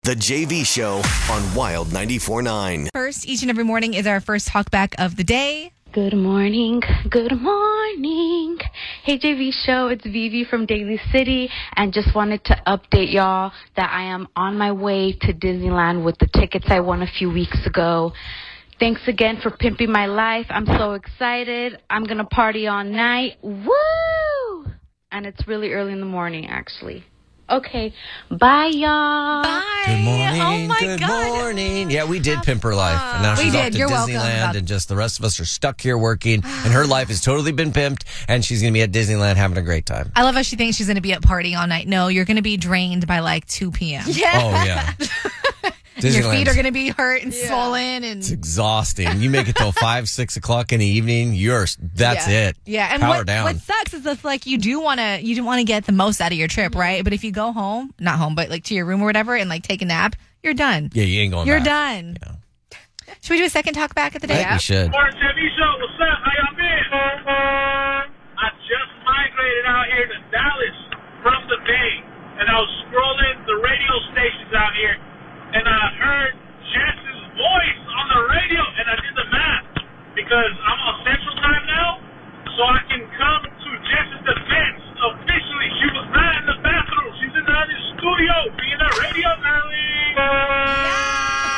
The JV Show on Wild 94.9. First, each and every morning is our first talkback of the day. Good morning. Good morning. Hey, JV Show. It's Vivi from Daly City, and just wanted to update y'all that I am on my way to Disneyland with the tickets I won a few weeks ago. Thanks again for pimping my life. I'm so excited. I'm going to party all night. Woo! And it's really early in the morning, actually. Okay. Bye, y'all. Bye. Good morning. Oh, my Good God. morning. Yeah, we did pimp her life. And now We she's off did. to You're welcome. Disneyland, and just the rest of us are stuck here working. And her life has totally been pimped, and she's going to be at Disneyland having a great time. I love how she thinks she's going to be at party all night. No, you're going to be drained by like 2 p.m. Oh, yeah. Your feet are Disneyland's going to be hurt and swollen. it's And exhausting. You make it till 5, 6 o'clock in the evening. That's it. yeah, and Power down. what sucks is if like you do want to get the most out of your trip, right? But if you go home, not home, but like to your room or whatever, and like take a nap, you're done. Yeah, you ain't going You're back. done. Yeah. Should we do a second talk back at the I day? think we should. Morning, TV show. What's up? How y'all been? I just migrated out here to Dallas from the Bay, and I was scrolling the radio stations out here, and I heard Jess's voice on the radio, and I did the math because I'm on Central Time now, so I can come to Jess's defense. Officially, she was not in the bathroom. She's in the other studio being a radio darling.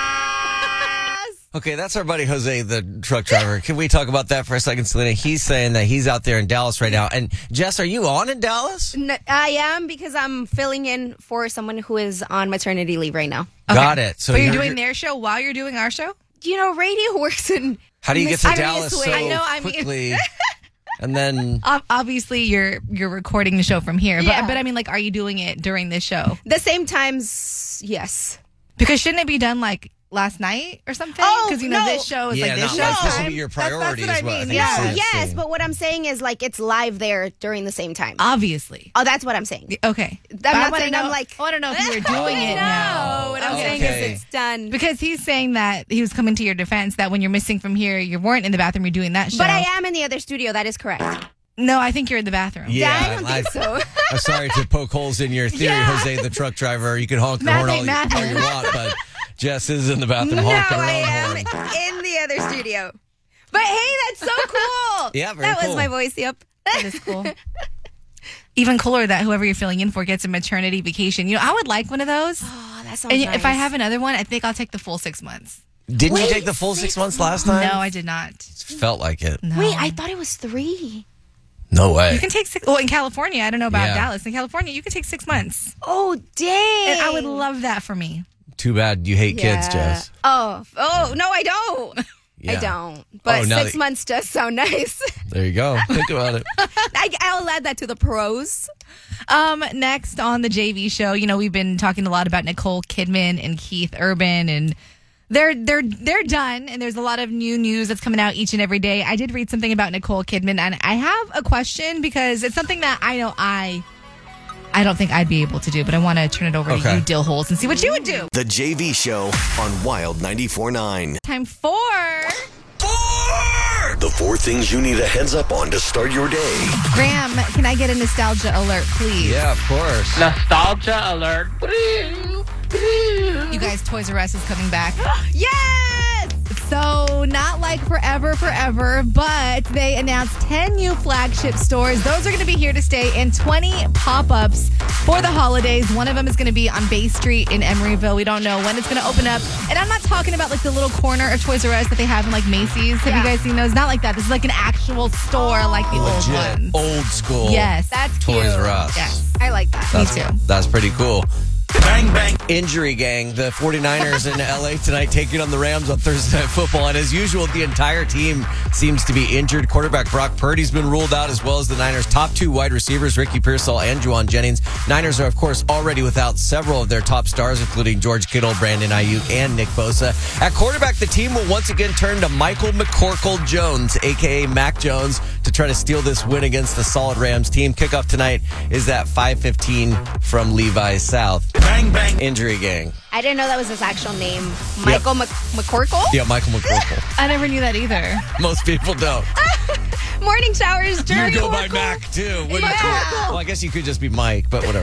Okay, that's our buddy Jose, the truck driver. Can we talk about that for a second, Selena? He's saying that he's out there in Dallas right now. And Jess, are you on in Dallas? I am because I'm filling in for someone who is on maternity leave right now. Got it. So But you're doing their show while you're doing our show? You know, radio works in How do you get to mysterious Dallas ways. so I know, I mean- quickly? And then Obviously, you're recording the show from here. Yeah. But I mean, like, are you doing it during this show? The same times, yes. Because shouldn't it be done like last night or something? Oh, Because no. this show is yeah, like this not show. like this will be your priority. That's is what I what I mean. think Yeah. Sid's Yes, saying. but what I'm saying is like it's live there during the same time. Obviously. Oh, that's what I'm saying. Okay. I'm not I wanna saying know, I'm like. I want to know if you were doing it now. No, what I'm saying Okay. is it's done. Because he's saying that he was coming to your defense that when you're missing from here, you weren't in the bathroom, you're doing that show. But I am in the other studio. That is correct. No, I think you're in the bathroom. Yeah, I don't think so. I'm sorry to poke holes in your theory, Jose, the truck driver. You can honk the horn all you want, but Jess is in the bathroom No, honking her I own am horn. in the other studio. But hey, that's so cool. Yeah, very That cool. was my voice. Yep. That is cool. Even cooler that whoever you're filling in for gets a maternity vacation. You know, I would like one of those. Oh, that sounds And nice. if I have another one, I think I'll take the full 6 months. Didn't you Wait, take the full 6 6 months last time? No, I did not. Felt like it. No. Wait, I thought it was 3. No way. You can take 6. Well, in California, I don't know about Yeah. Dallas. In California, you can take 6 months. Oh, dang. And I would love that for me. Too bad you hate kids, Yeah. Jess. Oh, no, I don't. I Yeah. don't. But Oh, now 6 months does sound nice. There you go. Think about it. I'll add that to the pros. Next on the JV show, you know, we've been talking a lot about Nicole Kidman and Keith Urban, and they're done, and there's a lot of new news that's coming out each and every day. I did read something about Nicole Kidman, and I have a question because it's something that I know I don't think I'd be able to do, but I want to turn it over to Okay. you, Dill Holes, and see what you would do. The JV Show on Wild 94.9. Time for The 4 things you need a heads up on to start your day. Graham. Can I get a nostalgia alert, please? Yeah, of course. Nostalgia alert. You guys, Toys R Us is coming back. Yes! So, not like forever, but they announced 10 new flagship stores. Those are going to be here to stay, and 20 pop-ups for the holidays. One of them is going to be on Bay Street in Emeryville. We don't know when it's going to open up. And I'm not talking about like the little corner of Toys R Us that they have in like Macy's. Have you guys seen those? Not like that. This is like an actual store like the old Legit, ones. old school. Yes. That's Toys cute. R Us. Yes. I like that. Me too. That's pretty cool. Bang, bang. Injury gang. The 49ers in LA tonight taking on the Rams on Thursday Night Football. And as usual, the entire team seems to be injured. Quarterback Brock Purdy's been ruled out, as well as the Niners' top 2 wide receivers, Ricky Pearsall and Juwan Jennings. Niners are, of course, already without several of their top stars, including George Kittle, Brandon Ayuk, and Nick Bosa. At quarterback, the team will once again turn to Michael McCorkle Jones, a.k.a. Mac Jones, to try to steal this win against the solid Rams team. Kickoff tonight is at 5:15 from Levi's South. Bang, bang. Injury gang. I didn't know that was his actual name. Michael McCorkle? Yeah, Michael McCorkle. I never knew that either. Most people don't. Morning showers during You go by McCorkle. Mac, too. wouldn't you? Yeah. Well, I guess you could just be Mike, but whatever.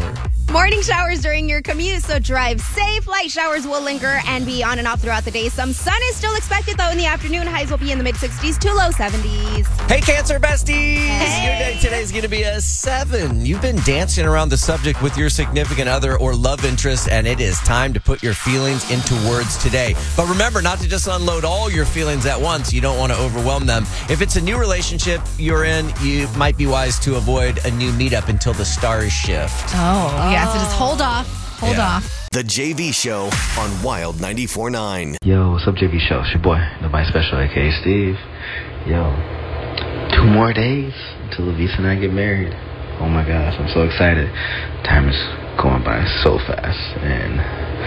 Morning showers during your commute, so drive safe. Light showers will linger and be on and off throughout the day. Some sun is still expected, though, in the afternoon. Highs will be in the mid-60s to low 70s. Hey, Cancer besties! Your day today is going to be a 7. You've been dancing around the subject with your significant other or love interest, and it is time to put your feelings into words today. But remember not to just unload all your feelings at once. You don't want to overwhelm them. If it's a new relationship you're in, you might be wise to avoid a new meetup until the stars shift. Oh, yeah. So just hold off. Hold Yeah. off. The JV Show on Wild 94.9. Yo, what's up, JV Show? It's your boy, Nobody Special, aka Steve. Yo, 2 more days until Lavisa and I get married. Oh my gosh, I'm so excited. Time is going by so fast. And,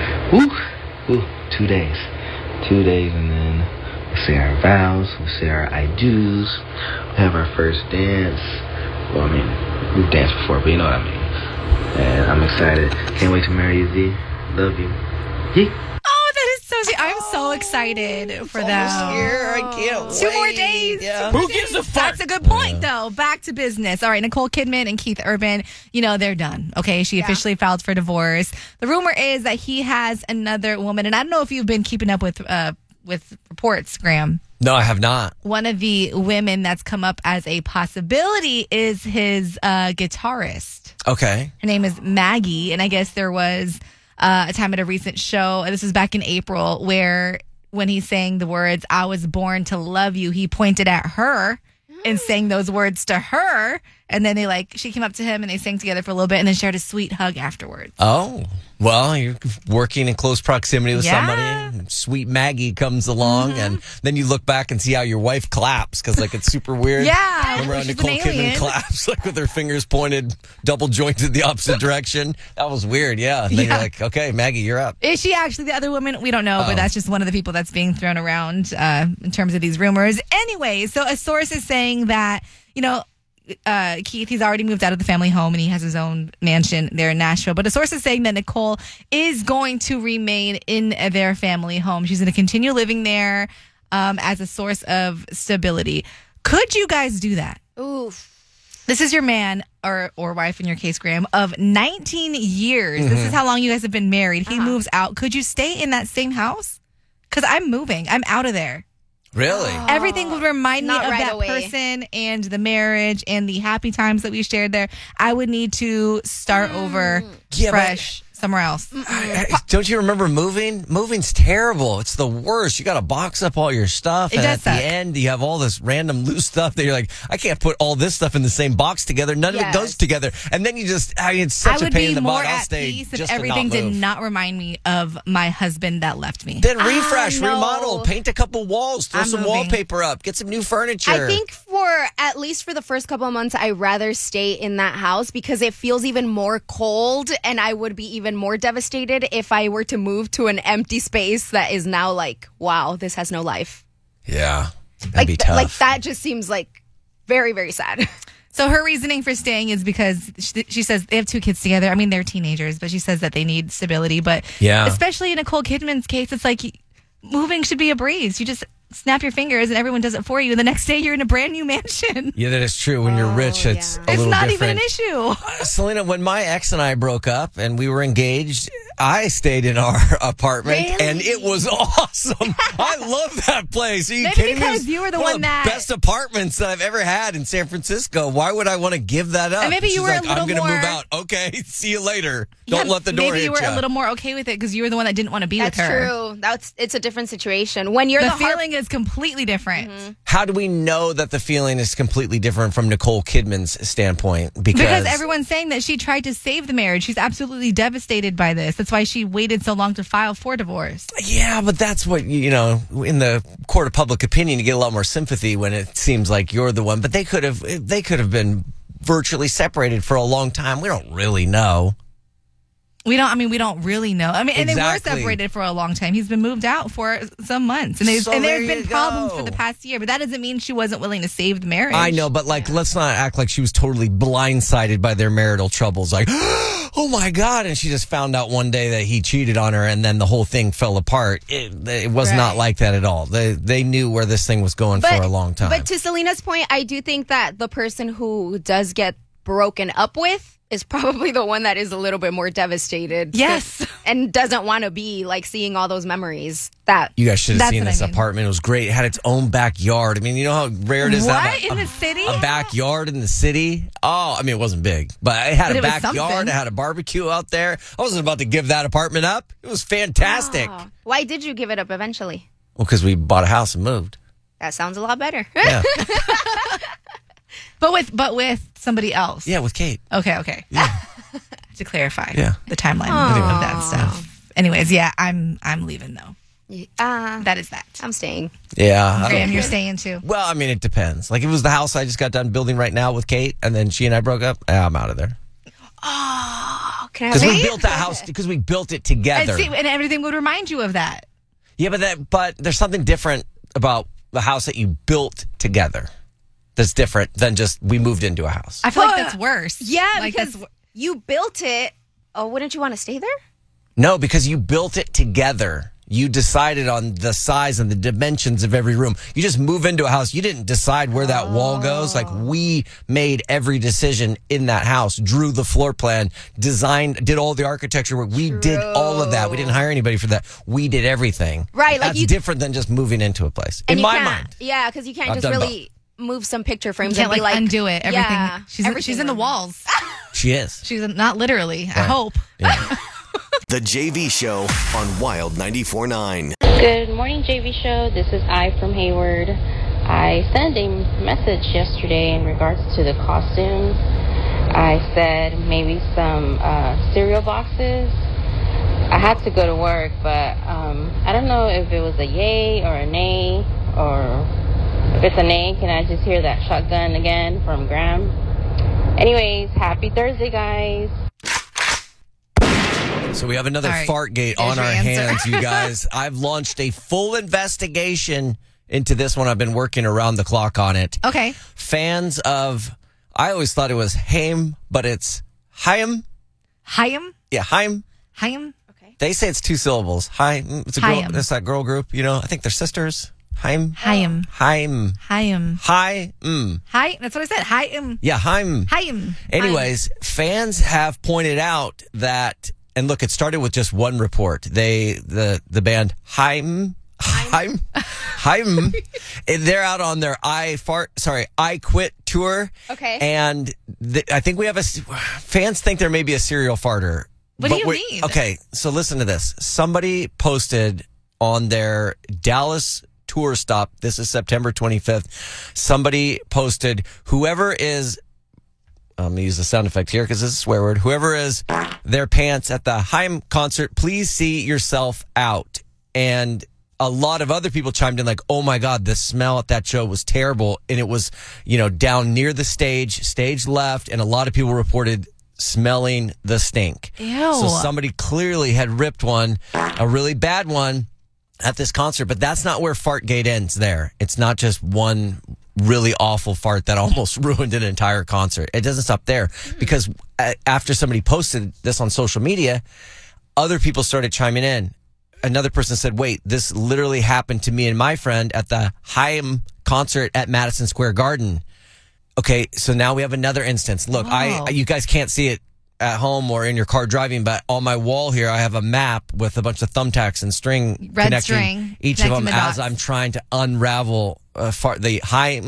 2 days. 2 days, and then we say our vows, we say our I do's, we have our first dance. Well, I mean, we've danced before, but you know what I mean. And I'm excited. Can't wait to marry you, Z. Love you. Yee. Oh, that is so sweet. I'm so excited for that. I can't 2 more days. Yeah. 2 more Who days. gives a fuck? That's a good point, though. Back to business. All right, Nicole Kidman and Keith Urban, they're done. Okay, she officially filed for divorce. The rumor is that he has another woman, and I don't know if you've been keeping up with reports, Graham. No, I have not. One of the women that's come up as a possibility is his guitarist. Okay. Her name is Maggie, and I guess there was a time at a recent show, and this was back in April, where when he sang the words, "I was born to love you," he pointed at her and sang those words to her, and then she came up to him and they sang together for a little bit and then shared a sweet hug afterwards. Oh, well, you're working in close proximity with somebody. And sweet Maggie comes along, and then you look back and see how your wife claps because, it's super weird. Yeah, Remember how she's Nicole an Kidman alien. claps, with her fingers pointed, double jointed the opposite direction? That was weird, yeah. And then you're like, okay, Maggie, you're up. Is she actually the other woman? We don't know, but that's just one of the people that's being thrown around in terms of these rumors. Anyway, so a source is saying that, Keith, he's already moved out of the family home and he has his own mansion there in Nashville. But a source is saying that Nicole is going to remain in their family home. She's going to continue living there as a source of stability. Could you guys do that? Oof. This is your man or wife in your case, Graham, of 19 years. This is how long you guys have been married. He moves out. Could you stay in that same house? Because I'm moving. I'm out of there. Really? Everything would remind me Not of right that away. person and the marriage and the happy times that we shared there. I would need to start over fresh somewhere else. Don't you remember moving? Moving's terrible. It's the worst. You got to box up all your stuff. It And does at suck. the end, you have all this random loose stuff that you're like, I can't put all this stuff in the same box together. None of it Yes. goes together. And then it's I such a would pain be in the more butt. I'll at stay peace if just to everything not did move. not remind me of my husband that left me. Then refresh, no. remodel, paint a couple walls, throw I'm some moving. wallpaper up, get some new furniture. I think at least for the first couple of months, I'd rather stay in that house because it feels even more cold and I would be even more devastated if I were to move to an empty space that is now wow, this has no life. Yeah. That'd be tough. That just seems very, very sad. So her reasoning for staying is because she says they have 2 kids together. I mean, they're teenagers, but she says that they need stability. But especially in Nicole Kidman's case, it's moving should be a breeze. You just snap your fingers and everyone does it for you. And the next day you're in a brand new mansion. Yeah, that is true. When you're rich, it's a It's little not different. even an issue. Selena, when my ex and I broke up and we were engaged, I stayed in our apartment and it was awesome. I love that place. Are you Maybe kidding me? because It was you were the one one of the that- best apartments that I've ever had in San Francisco. Why would I want to give that up? And maybe you She's were a like, I'm little going to move more- out. Okay, see you later. Don't Yeah, let the door maybe hit you were ya. a little more okay with it because you were the one that didn't want to be That's with her. true. It's a different situation. When you're The the heart- feeling is completely different. How do we know that the feeling is completely different from Nicole Kidman's standpoint? Because everyone's saying that she tried to save the marriage. She's absolutely devastated by this. That's why she waited so long to file for divorce. Yeah, but that's what, in the court of public opinion, you get a lot more sympathy when it seems like you're the one. But they could have been virtually separated for a long time. We don't really know. We don't really know. I mean, and they were Exactly. separated for a long time. He's been moved out for some months. And there's So there been you problems go. for the past year, but that doesn't mean she wasn't willing to save the marriage. I know, but let's not act like she was totally blindsided by their marital troubles. Oh my God. And she just found out one day that he cheated on her and then the whole thing fell apart. It was not like that at all. They knew where this thing was going for a long time. But to Selena's point, I do think that the person who does get broken up with is probably the one that is a little bit more devastated. Yes. And doesn't want to be like seeing all those memories. That You guys should have That's seen what this I mean. apartment. It was great. It had its own backyard. I mean, you know how rare it is to have What? In the city? a backyard in the city? Oh, I mean, it wasn't big, but it had But a it was backyard. something. It had a barbecue out there. I wasn't about to give that apartment up. It was fantastic. Oh. Why did you give it up eventually? Well, because we bought a house and moved. That sounds a lot better. Yeah, But with somebody else. yeah, with Kate. Okay. To clarify Yeah. the timeline of that stuff. Anyways, yeah, I'm leaving though. That is that. I'm staying. Yeah. I don't- Graham, you're staying too. Well, I mean, it depends. Like, if it was the house I just got done building right now with Kate, and then she and I broke up, I'm out of there. Oh, can I Because we have built that house, because we built it together. And everything would remind you of that. Yeah, but there's something different about the house that you built together. That's different than just we moved into a house. I feel like that's worse. Yeah, Like, because that's- you built it. Oh, wouldn't you want to stay there? No, because you built it together. You decided on the size and the dimensions of every room. You just move into a house. You didn't decide where that wall goes. Like, we made every decision in that house, drew the floor plan, designed, did all the architecture work. We did all of that. We didn't hire anybody for that. We did everything. Right, like That's you- different than just moving into a place. In you my can't- mind. Yeah, because you can't I've just done really move some picture frames You can't and be like undo it. Everything. Yeah, She's everything in the on- walls. She is. She's not literally. I hope. Yeah. The JV Show on Wild 94.9. Good morning, JV Show. This is I from Hayward. I sent a message yesterday in regards to the costumes. I said maybe some cereal boxes. I had to go to work, but I don't know if it was a yay or a nay, or if it's a nay, can I just hear that shotgun again from Graham? Anyways, happy Thursday, guys. So we have another All right. Fartgate There's on your our answer. hands, you guys. I've launched a full investigation into this one. I've been working around the clock on it. Okay. Fans of, I always thought it was Haim, but it's Haim. Hayim. Yeah, Haim. Hayim. They say it's two syllables. Haim. It's a girl. Haim. It's that girl group. You know, I think they're sisters. Haim. Hayim. Haim. Hayim. Hi. Hi. That's what I said. Hayim. Yeah, Haim. Hayim. Anyways, fans have pointed out that, and look, it started with just one report. The band Haim, they're out on their I Quit tour. Okay. And I think we have fans think there may be a serial farter. What do But you we're- mean? Okay, so listen to this. Somebody posted on their Dallas tour stop. This is September 25th. Somebody posted, whoever is, I'm going to use the sound effect here because it's a swear word. Whoever is their pants at the Haim concert, please see yourself out. And a lot of other people chimed in like, oh my God, the smell at that show was terrible. And it was, down near the stage left. And a lot of people reported smelling the stink. Ew. So somebody clearly had ripped one, a really bad one at this concert. But that's not where Fartgate ends there. It's not just one really awful fart that almost ruined an entire concert. It doesn't stop there because after somebody posted this on social media, other people started chiming in. Another person said, wait, this literally happened to me and my friend at the Haim concert at Madison Square Garden. Okay, so now we have another instance. Look, Wow. you guys can't see it at home or in your car driving, but on my wall here, I have a map with a bunch of thumbtacks and string Red connecting string, each of connecting them the as dots. I'm trying to unravel the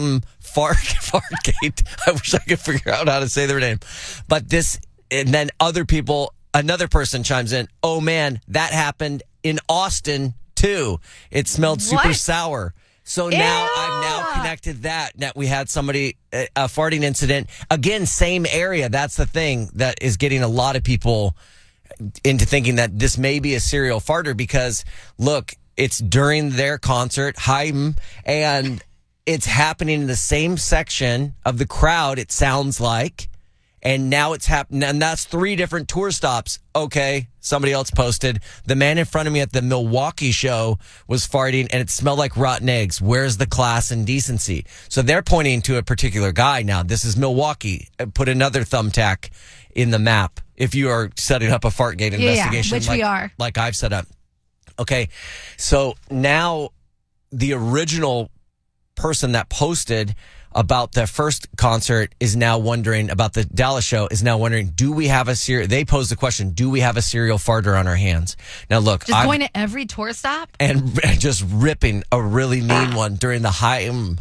Fartgate. I wish I could figure out how to say their name. But and then another person chimes in, oh man, that happened in Austin too. It smelled super What? sour. So now I've now connected that we had somebody, a farting incident. Again, same area. That's the thing that is getting a lot of people into thinking that this may be a serial farter because, look, it's during their concert, Haim, and it's happening in the same section of the crowd, it sounds like. And now it's happening, and that's 3 different tour stops. Okay, somebody else posted, the man in front of me at the Milwaukee show was farting, and it smelled like rotten eggs. Where's the class and decency? So they're pointing to a particular guy now. This is Milwaukee. Put another thumbtack in the map if you are setting up a Fartgate investigation. which we are. Like I've set up. Okay, so now the original person that posted about the first concert is now wondering about the Dallas show is now wondering, do we have a they posed the question, do we have a serial farter on our hands? Now look, Just going to every tour stop? and just ripping a really mean one during the Haim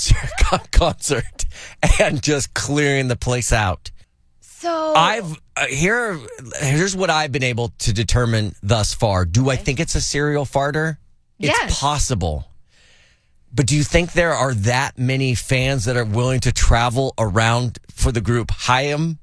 concert and just clearing the place out. So Here's what I've been able to determine thus far. Do I think it's a serial farter? Yes. It's possible. But do you think there are that many fans that are willing to travel around for the group Haim?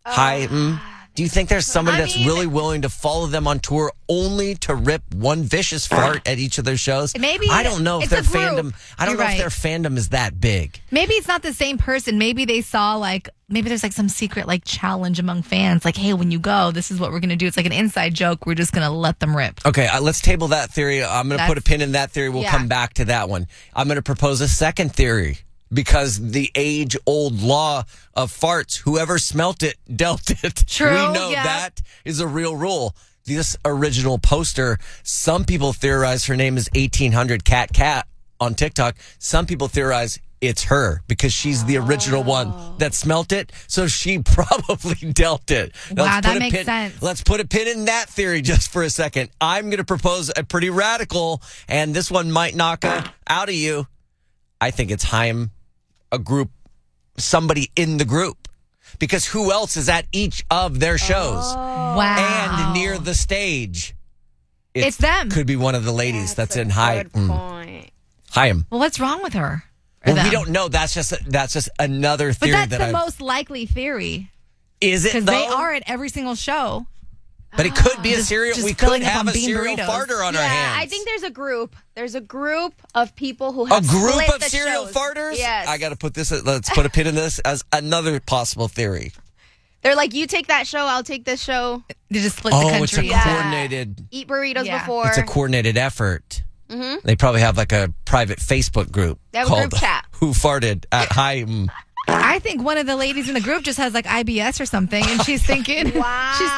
Do you think there's somebody that's really willing to follow them on tour only to rip one vicious fart at each of their shows? Maybe I don't know if it's their a group. fandom. I don't You're know right. if their fandom is that big. Maybe it's not the same person. Maybe they saw maybe there's some secret challenge among fans. Hey, when you go, this is what we're going to do. It's like an inside joke. We're just going to let them rip. Okay, let's table that theory. I'm going to put a pin in that theory. We'll come back to that one. I'm going to propose a second theory because the age-old law of farts, whoever smelt it, dealt it. True, We know that is a real rule. This original poster, some people theorize her name is 1800 Cat on TikTok. Some people theorize it's her because she's the original one that smelt it. So she probably dealt it. Wow, that makes sense. Let's put a pin in that theory just for a second. I'm going to propose a pretty radical, and this one might knock out of you. I think it's Haim, a group, somebody in the group. Because who else is at each of their shows? Wow. And near the stage. It's them. Could be one of the ladies that's in Haim. Point. Haim. Well, what's wrong with her? Well, we don't know. That's just another But theory that's that the I've... most likely theory. Is it, Because though? they are at every single show. But it could be a serial... just We filling could up have on a bean serial burritos. farter on our hands. I think there's a group. There's a group of people who have A group split of the serial shows. farters? Yes. I got to put this... Let's put a pin in this as another possible theory. They're like, you take that show, I'll take this show. They just split the It's a country. coordinated... Eat burritos Yeah. before. It's a coordinated effort. They probably have a private Facebook group They have a called group chat. Who Farted at Haim. I think one of the ladies in the group just has IBS or something, and she's thinking, if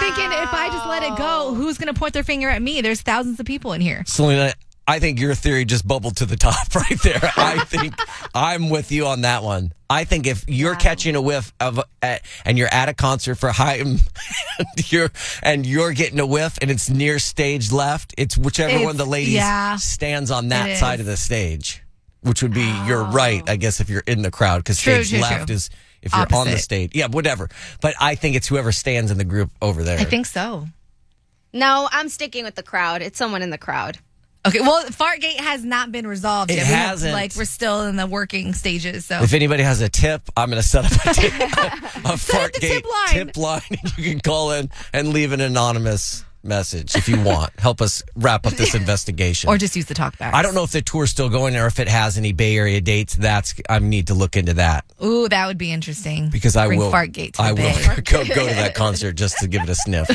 I just let it go, who's going to point their finger at me? There's thousands of people in here. Selena, I think your theory just bubbled to the top right there. I think I'm with you on that one. I think if you're catching a whiff of, and you're at a concert for Haim, and you're getting a whiff, and it's near stage left, it's whichever one of the ladies stands on that side of the stage, which would be you're right, I guess, if you're in the crowd, because stage left is if you're on the stage. Yeah, whatever. But I think it's whoever stands in the group over there. I think so. No, I'm sticking with the crowd. It's someone in the crowd. Okay, well, Fartgate has not been resolved yet. It hasn't. We're still in the working stages. So if anybody has a tip, I'm going to set up a Fartgate tip line. and you can call in and leave an anonymous message if you want. Help us wrap up this investigation. Or just use the talkback. I don't know if the tour's still going or if it has any Bay Area dates. I need to look into that. Ooh, that would be interesting. Because I Bring will Fartgate to the I Bay. will go to that concert just to give it a sniff.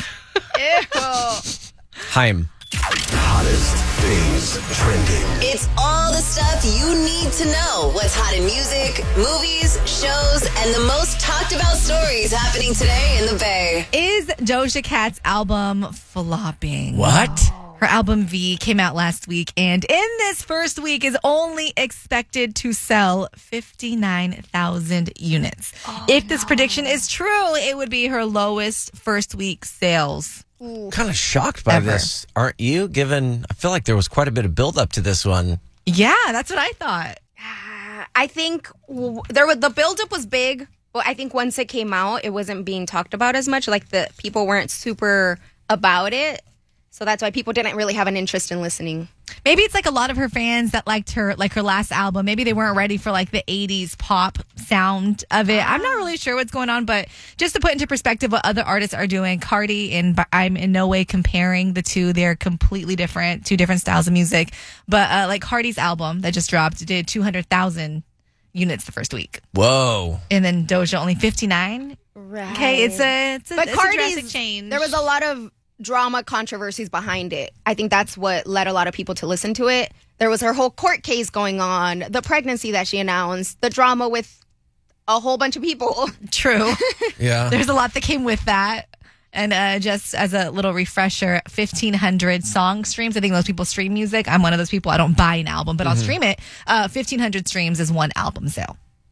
Haim. Hottest things trending. It's all the stuff you need to know. What's hot in music, movies, shows, and the most talked about stories happening today in the Bay. Is Doja Cat's album flopping? What? Her album V came out last week, and in this first week is only expected to sell 59,000 units. If this prediction is true, it would be her lowest first week sales. Kind of shocked by this, aren't you? Given, I feel like there was quite a bit of build up to this one. Yeah, that's what I thought. I think the buildup was big, but I think once it came out, it wasn't being talked about as much. The people weren't super about it. So that's why people didn't really have an interest in listening. Maybe it's a lot of her fans that liked her last album. Maybe they weren't ready for the 80s pop sound of it. I'm not really sure what's going on, but just to put into perspective what other artists are doing, Cardi, and I'm in no way comparing the two. They're completely different, two different styles of music. But Cardi's album that just dropped did 200,000 units the first week. Whoa. And then Doja only 59. Right. Okay, it's a Cardi's drastic change. There was a lot of drama controversies behind it. I think that's what led a lot of people to listen to it. There was her whole court case going on, the pregnancy that she announced, the drama with a whole bunch of people. True. Yeah. There's a lot that came with that. And just as a little refresher, 1,500 song streams. I think most people stream music. I'm one of those people. I don't buy an album, but I'll stream it. 1,500 streams is one album sale.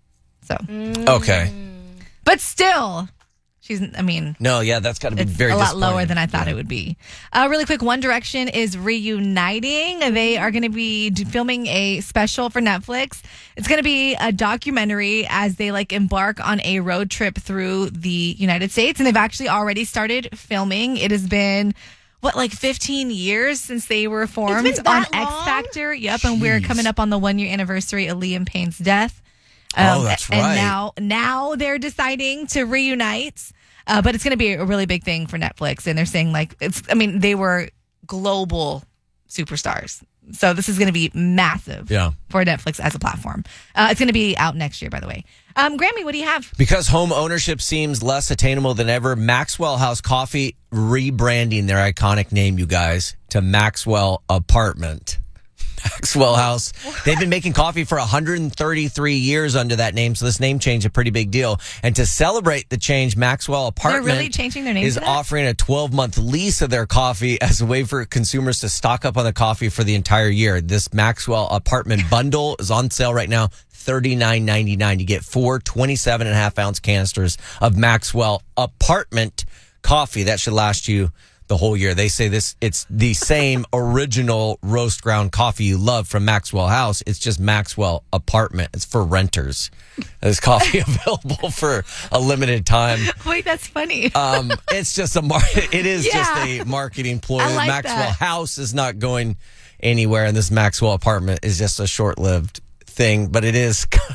So, Okay. but still, No, yeah, that's got to be it's very a lot disappointing. lower than I thought it would be. Really quick, One Direction is reuniting. They are going to be filming a special for Netflix. It's going to be a documentary as they embark on a road trip through the United States, and they've actually already started filming. It has been 15 years since they were formed It's been on that X long? Factor. Yep, and we're coming up on the 1 year anniversary of Liam Payne's death. That's right. And now they're deciding to reunite. But it's going to be a really big thing for Netflix. And they're saying they were global superstars. So this is going to be massive for Netflix as a platform. It's going to be out next year, by the way. Grammy, what do you have? Because home ownership seems less attainable than ever, Maxwell House Coffee rebranding their iconic name, you guys, to Maxwell Apartment. Maxwell House. They've been making coffee for 133 years under that name, so this name change is a pretty big deal. And to celebrate the change, Maxwell Apartment They're really changing their name is to that? offering a 12-month lease of their coffee as a way for consumers to stock up on the coffee for the entire year. This Maxwell Apartment bundle is on sale right now, $39.99. You get 4 27.5-ounce canisters of Maxwell Apartment coffee. That should last you the whole year. They say it's the same original roast ground coffee you love from Maxwell House. It's just Maxwell Apartment. It's for renters. There's coffee available for a limited time. Wait, that's funny. It's just it is just a marketing ploy. I like Maxwell that. House is not going anywhere, and this Maxwell Apartment is just a short-lived thing, but they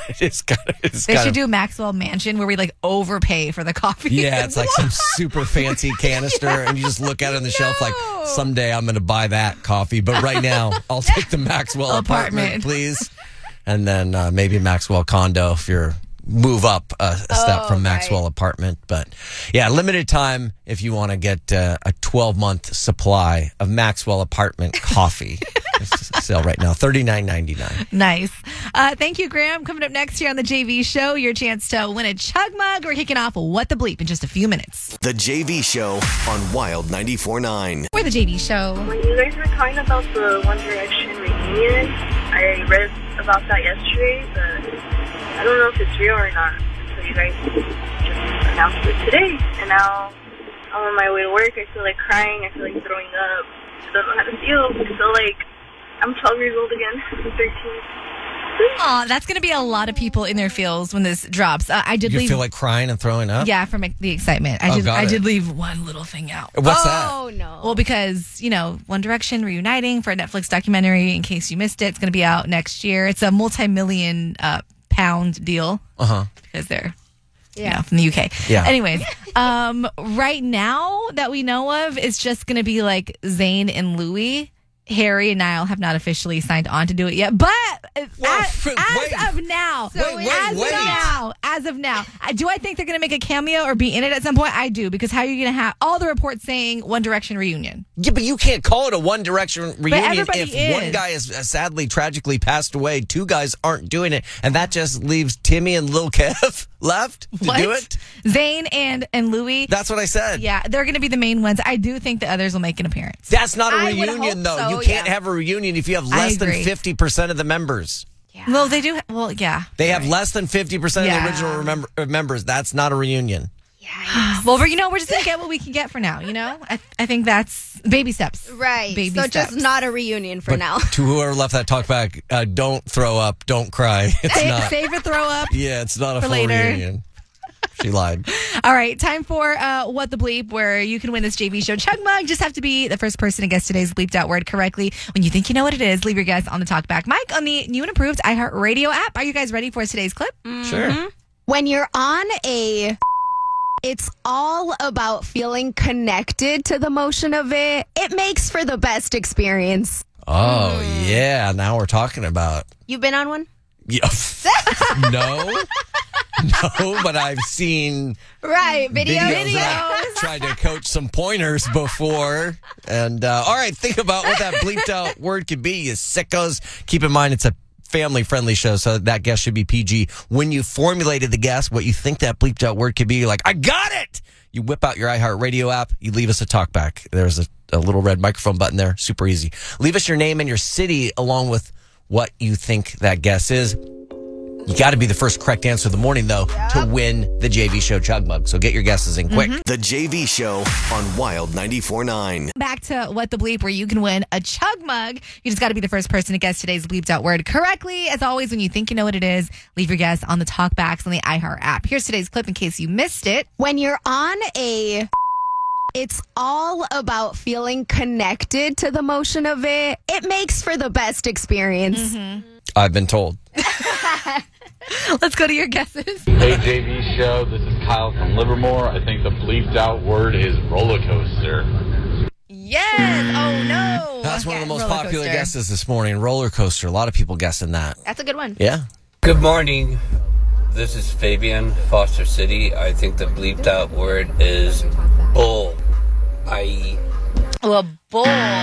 should do Maxwell Mansion where we overpay for the coffee. Yeah, it's like some super fancy canister, and you just look at it on the shelf like, someday I'm going to buy that coffee, but right now I'll take the Maxwell apartment, please. And then maybe Maxwell condo if you're move up a step from Maxwell apartment. But yeah, limited time if you want to get a 12-month supply of Maxwell apartment coffee. It's sale right now, $39.99. Nice. Thank you, Graham. Coming up next here on the JV Show, your chance to win a chug mug. We're kicking off What the Bleep in just a few minutes. The JV Show on Wild 94.9. We're the JV Show. When you guys were talking about the One Direction reunion, I read about that yesterday, but I don't know if it's real or not until you guys just announced it today. And now I'm on my way to work. I feel like crying. I feel like throwing up. I don't know how to feel. I feel like I'm 12 years old again. I'm 13. Oh, that's going to be a lot of people in their feels when this drops. I did You leave. feel like crying and throwing up? Yeah, from the excitement. I did leave one little thing out. What's that? Oh, no. Well, because, One Direction reuniting for a Netflix documentary, in case you missed it, it's going to be out next year. It's a multi-million pound deal because they're from the UK. Yeah. Anyways, right now that we know of, it's just going to be like Zayn and Louis. Harry and Niall have not officially signed on to do it yet, but as of now, do I think they're going to make a cameo or be in it at some point? I do, because how are you going to have all the reports saying One Direction reunion? Yeah, but you can't call it a One Direction reunion everybody if is. one guy has sadly, tragically passed away. Two guys aren't doing it, and that just leaves Timmy and Lil Kev left to do it. Zayn and Louis. That's what I said. Yeah, they're going to be the main ones. I do think the others will make an appearance. That's not a I would reunion, hope though. so, You can't yeah. have a reunion if you have less than agree. 50% of the members. Well, they do. Well, yeah. They have less than 50% of Yeah. the original members. That's not a reunion. Well, we're just going to get what we can get for now, I think that's baby steps. Right. Baby so steps. just not a reunion for now. To whoever left that talk back, don't throw up, don't cry. It's not. Save your throw up. Yeah, it's not a for full later. reunion. She lied. All right, time for What the Bleep, where you can win this JV Show chug mug. Just have to be the first person to guess today's bleeped out word correctly. When you think you know what it is, leave your guess on the talkback mic on the new and improved iHeartRadio app. Are you guys ready for today's clip? Sure. When you're on it's all about feeling connected to the motion of it. It makes for the best experience. Oh, yeah. Now we're talking about. You've been on one? Yeah. No, but I've seen Right. videos. I've tried to coach some pointers before. And all right, think about what that bleeped out word could be, you sickos. Keep in mind, it's a family-friendly show, so that guess should be PG. When you formulated the guess, what you think that bleeped out word could be, you're like, I got it! You whip out your iHeartRadio app, you leave us a talkback. There's a little red microphone button there, super easy. Leave us your name and your city along with what you think that guess is. You got to be the first correct answer of the morning, though, to win the JV Show Chug Mug. So get your guesses in quick. The JV Show on Wild 94.9. Back to What the Bleep, where you can win a Chug Mug. You just got to be the first person to guess today's bleeped out word correctly. As always, when you think you know what it is, leave your guess on the Talkbacks on the iHeart app. Here's today's clip in case you missed it. When you're on it's all about feeling connected to the motion of it. It makes for the best experience. I've been told. Let's go to your guesses. Hey, JV Show. This is Kyle from Livermore. I think the bleeped out word is roller coaster. Yes. Oh, no. That's one of the most Roller popular coaster. guesses this morning. Roller coaster. A lot of people guessing that. That's a good one. Yeah. Good morning. This is Fabian, Foster City. I think the bleeped out word is bull, i.e. A bull.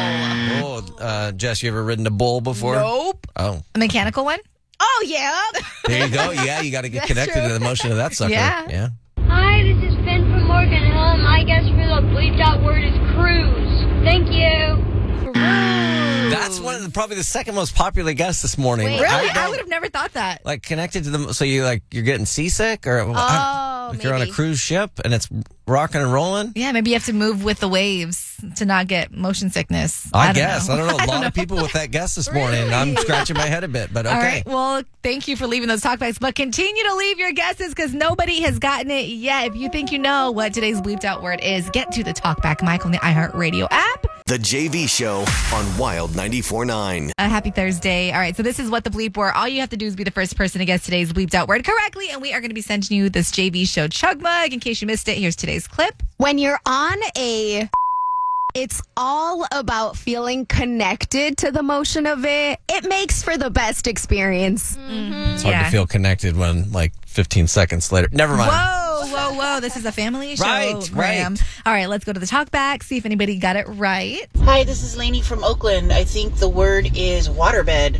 Oh, Jess, you ever ridden a bull before? Nope. Oh. A mechanical one? Oh, yeah. There you go. Yeah, you got to get connected to the motion of that sucker. Yeah. Hi, this is Finn from Morgan Hill. My guess for the bleeped out word is cruise. Thank you. That's probably the second most popular guess this morning. Wait, Really? I would have never thought that. Like connected to the, so you're getting seasick or like you're on a maybe. cruise ship and it's rocking and rolling? Yeah, maybe you have to move with the waves to not get motion sickness. I don't guess. know. I don't know. A lot of people with that guess this morning. I'm scratching my head a bit, but okay. All right. Well, thank you for leaving those talkbacks, but continue to leave your guesses because nobody has gotten it yet. If you think you know what today's bleeped out word is, get to the Talkback mic on the iHeartRadio app. The JV Show on Wild 94.9. A happy Thursday. All right. So this is What the Bleep word. All you have to do is be the first person to guess today's bleeped out word correctly. And we are going to be sending you this JV Show Chug Mug. In case you missed it, here's today's clip. When you're on it's all about feeling connected to the motion of it. It makes for the best experience. It's hard to feel connected when 15 seconds later. Never mind. Whoa. This is a family show. Right. All right, let's go to the Talkback, see if anybody got it right. Hi, this is Lainey from Oakland. I think the word is waterbed.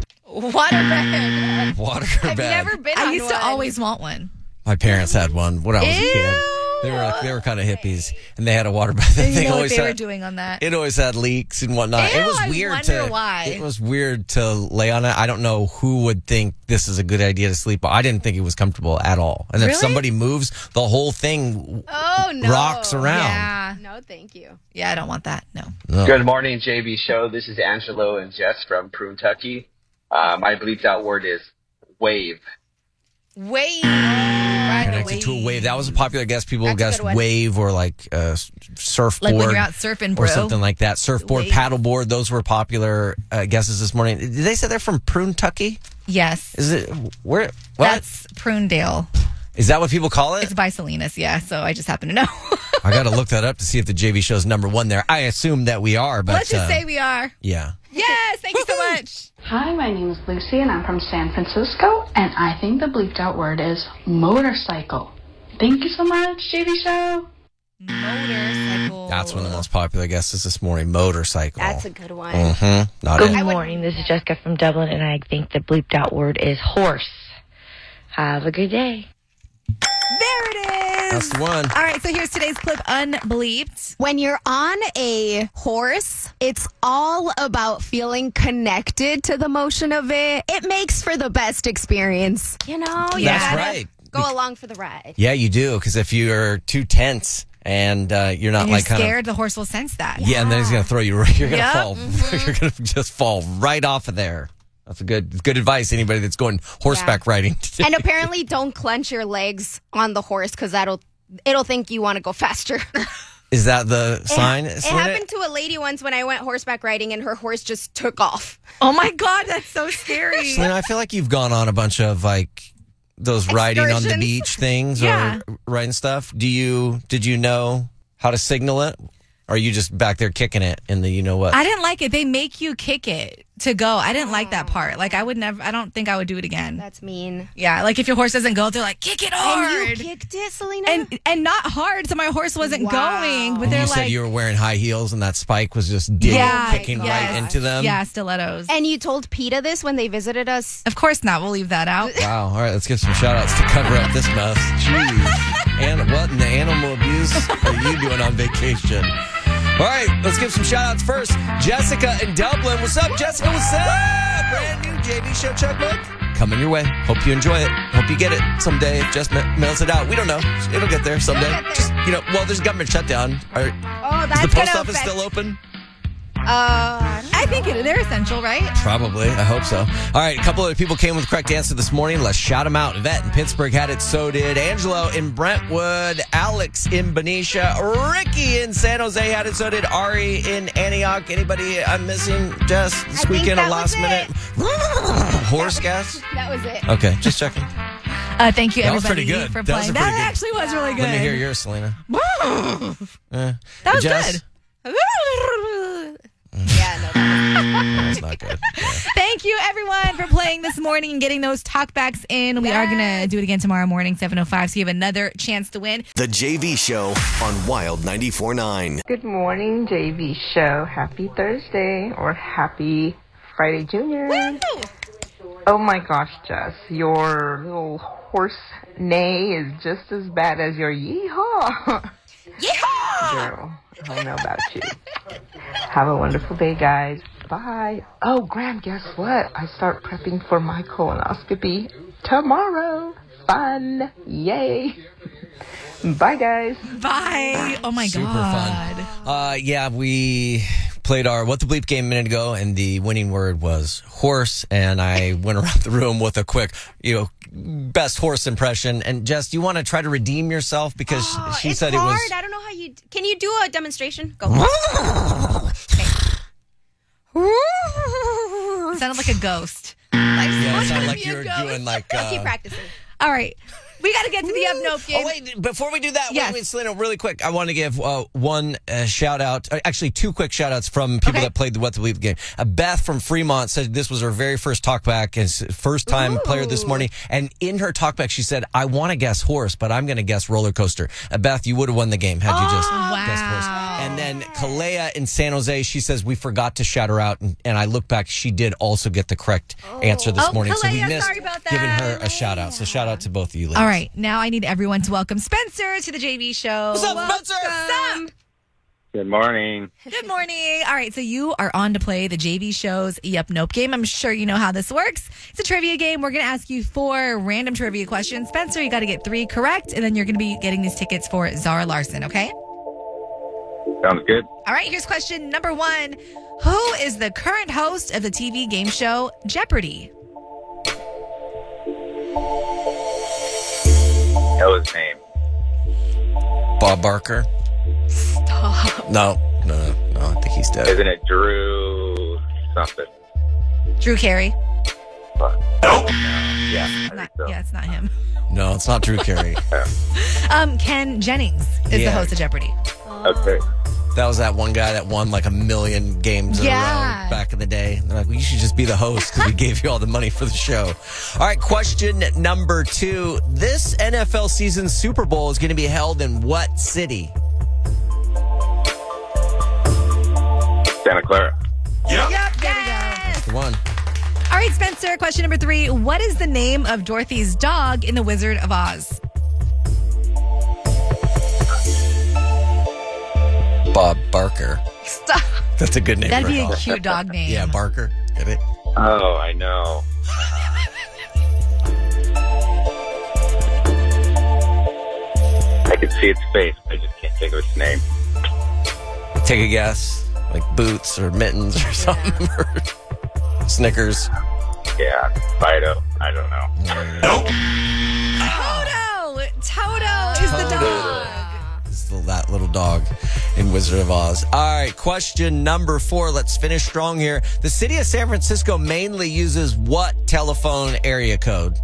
Waterbed. Waterbed. I've never been on I used one. to always want one. My parents had one when I was a kid. They were kind of hippies, and they had a waterbed. You know what they were doing on that. It always had leaks and whatnot. Ew, it was I weird wonder why. It was weird to lay on it. I don't know who would think this is a good idea to sleep on. I didn't think it was comfortable at all. And if Really? somebody moves, the whole thing rocks around. Yeah. No, thank you. Yeah, I don't want that. No. Good morning, JB Show. This is Angelo and Jess from Prune-Tucky. My bleeped out word is wave. Wave. Connected to a wave. That was a popular guess. People That's a guessed good one. wave or surfboard. Like when you're out surfing, bro. Or something like that. Surfboard, Wave. paddleboard. Those were popular guesses this morning. Did they say they're from Prune-Tucky? Yes. Is it where? What? That's Prunedale. Is that what people call it? It's by Salinas, yeah. So I just happen to know. I got to look that up to see if the JV Show's number one there. I assume that we are, but Let's just say we are. yeah. Yes, thank you so much. Hi, my name is Lucy and I'm from San Francisco, and I think the bleeped out word is motorcycle. Thank you so much, JV Show. Motorcycle. That's one of the most popular guesses this morning. Motorcycle. That's a good one. Mm-hmm. Not Good it. morning. This is Jessica from Dublin, and I think the bleeped out word is horse. Have a good day. There it is. That's the one. All right, so here's today's clip, unbleeped. When you're on a horse, it's all about feeling connected to the motion of it. It makes for the best experience. You know, you That's gotta right. go along for the ride. Yeah, you do. Because if you're too tense and you're not And you're like kind of. scared, the horse will sense that. Yeah, and then he's going to throw you. You're going to Yep. fall. You're going to just fall right off of there. That's a good advice. Anybody that's going horseback riding today. And apparently, don't clench your legs on the horse because it'll think you want to go faster. Is that the sign? It happened to a lady once when I went horseback riding, and her horse just took off. Oh my God, that's so scary. Selena, I feel like you've gone on a bunch of those riding on the Excursions. beach things Yeah. or riding stuff. Did you know how to signal it? Or are you just back there kicking it in the you know what? I didn't like it. They make you kick it to go. I didn't like that part. Like I don't think I would do it again. That's mean. Yeah, like if your horse doesn't go, they're like, kick it hard. And you kicked it, Selena? And not hard, so my horse wasn't going. But And they're you like, said you were wearing high heels and that spike was just kicking right into them. Yeah, stilettos. And you told PETA this when they visited us? Of course not. We'll leave that out. Wow. All right, let's give some shout outs to cover up this mess. Jeez. And what in the animal abuse are you doing on vacation? All right, let's give some shout outs first. Jessica in Dublin. What's up, Jessica? What's up? Brand new JV Show Chug Book coming your way. Hope you enjoy it. Hope you get it someday. If Jess mails it out, we don't know. It'll get there someday. Just, well, there's government shutdown. Is that's the post gonna office affect- still open? I think they're essential, right? Probably. I hope so. All right. A couple other people came with the correct answer this morning. Let's shout them out. Yvette in Pittsburgh had it. So did Angelo in Brentwood. Alex in Benicia. Ricky in San Jose had it. So did Ari in Antioch. Anybody I'm missing? Jess, squeak in a last minute. Horse gas? That was it. Okay. Just checking. Thank you, That was everybody, pretty good. for That was playing. a That pretty good- actually was really good. Let me hear yours, Selena. That was Jess? good. That's not good. Thank you, everyone, for playing this morning and getting those talkbacks in. We are going to do it again tomorrow morning, 7:05, so you have another chance to win. The JV Show on Wild 94.9. Good morning, JV Show. Happy Thursday or happy Friday, Junior. Oh my gosh, Jess, your little horse neigh is just as bad as your yeehaw. Yeehaw! Girl, I don't know about you. Have a wonderful day, guys. Bye. Oh, Graham, guess what? I start prepping for my colonoscopy tomorrow. Fun. Yay. Bye, guys. Bye. Oh, my Super God. fun. Yeah, we played our What the Bleep game a minute ago, and the winning word was horse, and I went around the room with a quick, best horse impression. And Jess, do you want to try to redeem yourself? Because she it's said hard. it was... I don't know how you... Can you do a demonstration? Go. Sounded like a ghost. Yeah, it sounded like you were doing like... Keep practicing. All right. We got to get to the up-nope game. Oh, wait, before we do that, Yes. wait, Selena, really quick. I want to give one shout-out, actually two quick shout-outs from people that played the What the Bleep game. Beth from Fremont said this was her very first talkback and first-time player this morning. And in her talkback, she said, I want to guess horse, but I'm going to guess roller coaster. Beth, you would have won the game had you just guessed horse. And then Kalea in San Jose, she says we forgot to shout her out. And I look back, she did also get the correct answer this morning. So we Kalea, missed sorry about that. giving her a shout-out. So shout-out to both of you ladies. All right. Now I need everyone to welcome Spencer to the JV Show. What's up, Spencer? What's up? Good morning. Good morning. All right, so you are on to play the JV Show's Yup Nope game. I'm sure you know how this works. It's a trivia game. We're going to ask you 4 random trivia questions. Spencer, you got to get 3 correct, and then you're going to be getting these tickets for Zara Larson, okay? Sounds good. All right, here's question number 1. Who is the current host of the TV game show Jeopardy? Know his name. Bob Barker. Stop. No, I think he's dead. Isn't it Drew something? Drew Carey. Nope. Yeah. I think so. Yeah, it's not him. No, it's not Drew Carey. Ken Jennings is the host of Jeopardy. Okay. That was that one guy that won like 1 million games in a Yeah. row back in the day. They're like, well, you should just be the host because we gave you all the money for the show. All right, question number 2. This NFL season Super Bowl is going to be held in what city? Santa Clara. Yep, there we go. That's the one. All right, Spencer, question number 3. What is the name of Dorothy's dog in The Wizard of Oz? Bob Barker. Stop. That's a good name. That'd for be a a dog. cute dog name. Yeah, Barker. Get it? Oh, I know. I can see its face, but I just can't think of its name. Take a guess. Like Boots or Mittens or something. Or Snickers. Yeah, Fido. I don't know. Toto is the dog. It's that little dog in Wizard of Oz. All right, question number 4. Let's finish strong here. The city of San Francisco mainly uses what telephone area code?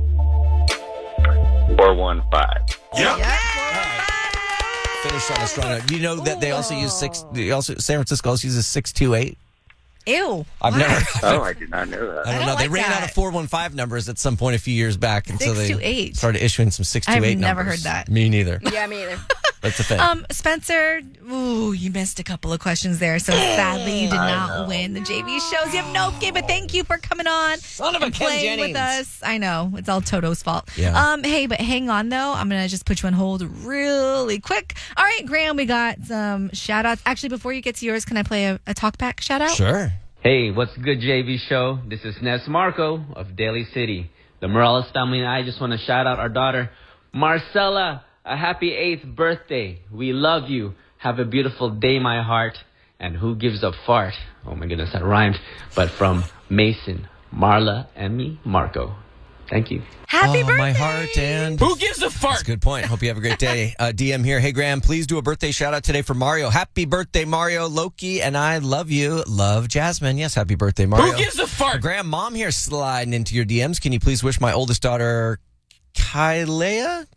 415. Yep. Finish on a strong note. You know that they also use San Francisco also uses 628? Ew. I've never. Oh, I did not know that. I don't know. They ran out of 415 numbers at some point a few years back, and so they 628. started issuing some 628 I've never numbers. heard that. Me neither. Yeah, me either. That's a thing. Spencer, you missed a couple of questions there, so sadly you did not win the JV shows. You have no game, but thank you for coming on and playing with us. I know it's all Toto's fault. Yeah. Hey, but hang on though. I'm gonna just put you on hold really quick. All right, Graham, we got some shout outs. Actually, before you get to yours, can I play a talkback shout out? Sure. Hey, what's good, JV show? This is Nes Marco of Daly City. The Morales family and I just want to shout out our daughter, Marcella. A happy 8th birthday. We love you. Have a beautiful day, my heart. And who gives a fart? Oh my goodness, that rhymed. But from Mason, Marla, and me, Marco. Thank you. Happy birthday. My heart and... Who gives a fart? That's a good point. Hope you have a great day. DM here. Hey, Graham, please do a birthday shout out today for Mario. Happy birthday, Mario. Loki and I love you. Love Jasmine. Yes, happy birthday, Mario. Who gives a fart? Graham, mom here sliding into your DMs. Can you please wish my oldest daughter... Kalia,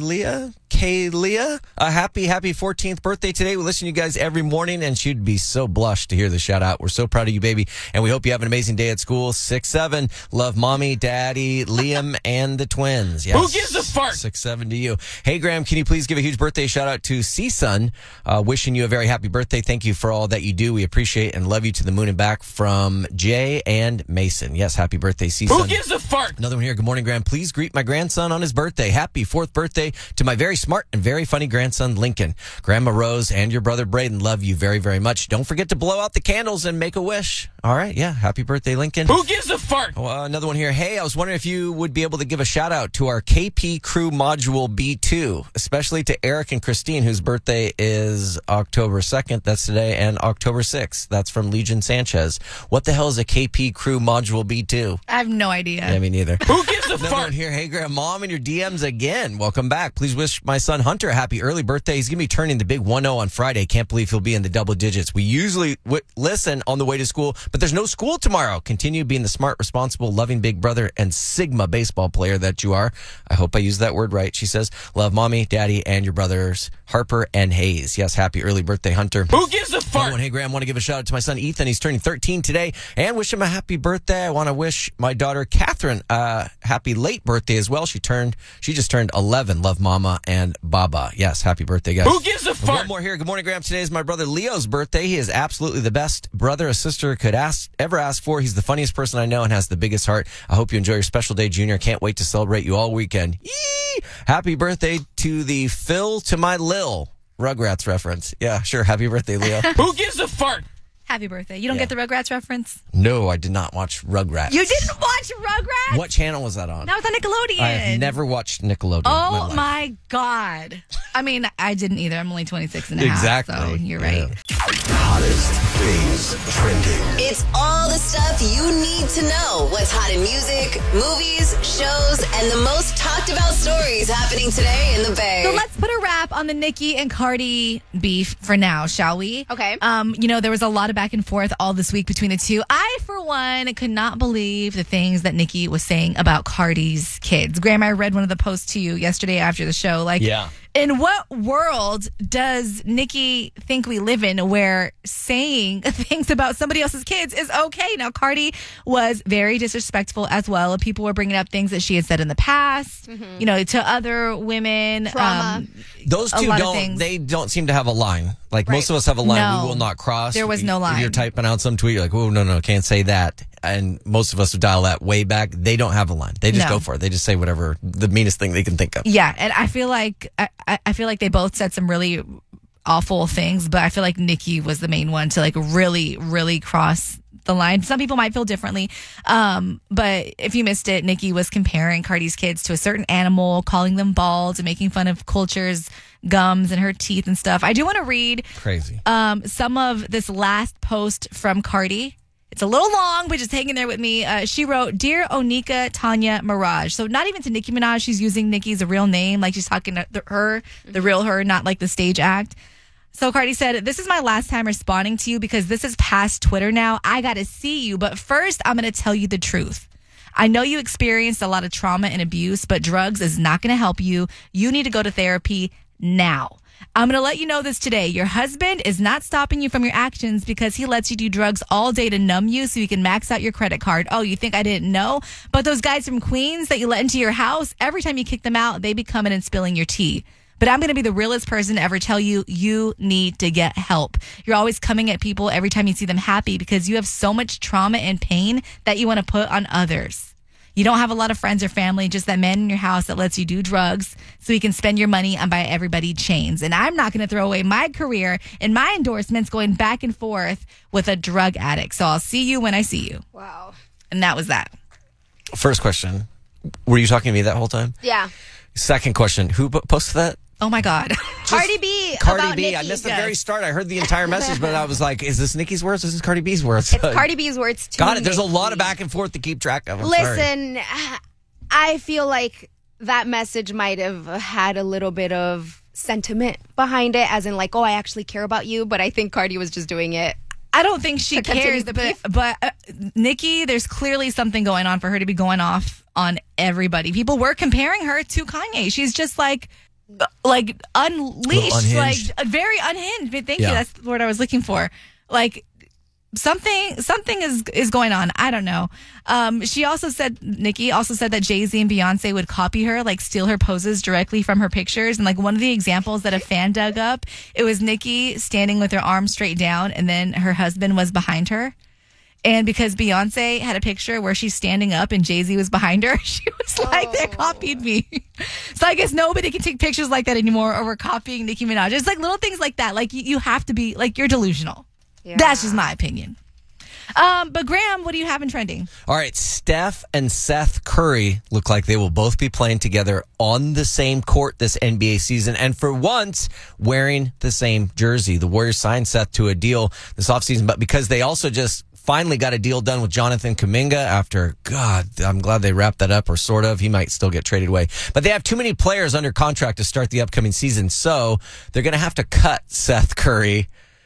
a happy 14th birthday today. We listen to you guys every morning, and she'd be so blushed to hear the shout out. We're so proud of you, baby, and we hope you have an amazing day at school. 6-7, love mommy, daddy, Liam, and the twins. Yes. Who gives a fart? 6-7 to you. Hey, Graham, can you please give a huge birthday shout out to C-Sun, wishing you a very happy birthday. Thank you for all that you do. We appreciate and love you to the moon and back from Jay and Mason. Yes, happy birthday, C-Sun. Who gives a fart? Another one here. Good morning, Graham. Please greet my grandson on his birthday. Happy 4th birthday to my very smart and very funny grandson, Lincoln. Grandma Rose and your brother, Braden, love you very, very much. Don't forget to blow out the candles and make a wish. All right. Yeah. Happy birthday, Lincoln. Who gives a fart? Another one here. Hey, I was wondering if you would be able to give a shout out to our KP Crew Module B2, especially to Eric and Christine, whose birthday is October 2nd. That's today. And October 6th. That's from Legion Sanchez. What the hell is a KP Crew Module B2? I have no idea. Yeah, me neither. Who gives a Another fart? one here. Hey, Graham, mom in your DMs again. Welcome back. Please wish my son Hunter a happy early birthday. He's going to be turning the big 1-0 on Friday. Can't believe he'll be in the double digits. We usually listen on the way to school, but there's no school tomorrow. Continue being the smart, responsible, loving big brother and Sigma baseball player that you are. I hope I used that word right. She says, love mommy, daddy, and your brothers, Harper and Hayes. Yes, happy early birthday, Hunter. Who gives a fart? Hey, Graham, I want to give a shout out to my son Ethan. He's turning 13 today and wish him a happy birthday. I want to wish my daughter Catherine a happy late birthday as well. She just turned 11. Love mama and baba. Yes, happy birthday, guys. Who gives a fart? One more here. Good morning, Graham. Today is my brother Leo's birthday. He is absolutely the best brother a sister could ever ask for. He's the funniest person I know and has the biggest heart. I hope you enjoy your special day, Junior. Can't wait to celebrate you all weekend. Yee! Happy birthday to the Phil to my Lil Rugrats reference. Yeah, sure. Happy birthday, Leo. Who gives a fart? Happy birthday. You don't get the Rugrats reference? No, I did not watch Rugrats. You didn't watch Rugrats? What channel was that on? That was on Nickelodeon. I have never watched Nickelodeon. Oh, my God. I mean, I didn't either. I'm only 26 and a half. Exactly. So you're right. Hottest things trending. It's all the stuff you need to know. What's hot in music, movies, shows, and the most talked about stories happening today in the Bay. So let's put a wrap on the Nicki and Cardi beef for now, shall we? Okay. There was a lot of back and forth all this week between the two. I, for one, could not believe the things that Nicki was saying about Cardi's kids. Graham, I read one of the posts to you yesterday after the show. In what world does Nicki think we live in where saying things about somebody else's kids is okay? Now, Cardi was very disrespectful as well. People were bringing up things that she had said in the past, to other women. Trauma. Those two don't seem to have a line. Most of us have a line we will not cross. There was no line. If you're typing out some tweet, you're like, oh, no, can't say that. And most of us would dial that way back. They don't have a line. They just go for it. They just say whatever, the meanest thing they can think of. Yeah, and I feel like they both said some really awful things, but I feel like Nicki was the main one to really, really cross the line. Some people might feel differently, but if you missed it, Nicki was comparing Cardi's kids to a certain animal, calling them bald and making fun of Culture's gums and her teeth and stuff. I do want to read some of this last post from Cardi. It's a little long, but just hang in there with me. She wrote, Dear Onika Tanya Mirage. So not even to Nicki Minaj. She's using Nicki's real name. She's talking to her, the real her, not like the stage act. So Cardi said, this is my last time responding to you because this is past Twitter now. I got to see you. But first, I'm going to tell you the truth. I know you experienced a lot of trauma and abuse, but drugs is not going to help you. You need to go to therapy now. I'm going to let you know this today. Your husband is not stopping you from your actions because he lets you do drugs all day to numb you so you can max out your credit card. Oh, you think I didn't know? But those guys from Queens that you let into your house, every time you kick them out, they be coming and spilling your tea. But I'm going to be the realest person to ever tell you, you need to get help. You're always coming at people every time you see them happy because you have so much trauma and pain that you want to put on others. You don't have a lot of friends or family, just that man in your house that lets you do drugs so you can spend your money and buy everybody chains. And I'm not going to throw away my career and my endorsements going back and forth with a drug addict. So I'll see you when I see you. Wow. And that was that. First question. Were you talking to me that whole time? Yeah. Second question. Who posted that? Oh my God. Cardi B. Cardi about B. Nicki. I missed the very start. I heard the entire message, but I was like, is this Nicki's words? Is this Cardi B's words? It's Cardi B's words too. Got it. There's a lot of back and forth to keep track of. I'm sorry. Listen, I feel like that message might have had a little bit of sentiment behind it, as in like, oh, I actually care about you. But I think Cardi was just doing it. I don't think she to continue cares, the beef. but Nicki, there's clearly something going on for her to be going off on everybody. People were comparing her to Kanye. She's just like unleashed, like very unhinged. But thank you. That's the word I was looking for. Like something is going on. I don't know. Nicki also said that Jay-Z and Beyonce would copy her, like steal her poses directly from her pictures. And like one of the examples that a fan dug up, it was Nicki standing with her arms straight down, and then her husband was behind her. And because Beyonce had a picture where she's standing up and Jay-Z was behind her, she was like, they copied me. So I guess nobody can take pictures like that anymore, or we're copying Nicki Minaj. It's like little things like that. Like you have to be, like, you're delusional. Yeah. That's just my opinion. But Graham, what do you have in trending? All right, Steph and Seth Curry look like they will both be playing together on the same court this NBA season, and for once, wearing the same jersey. The Warriors signed Seth to a deal this offseason, but because they also just finally got a deal done with Jonathan Kuminga after, God, I'm glad they wrapped that up, or sort of. He might still get traded away. But they have too many players under contract to start the upcoming season, so they're going to have to cut Seth Curry.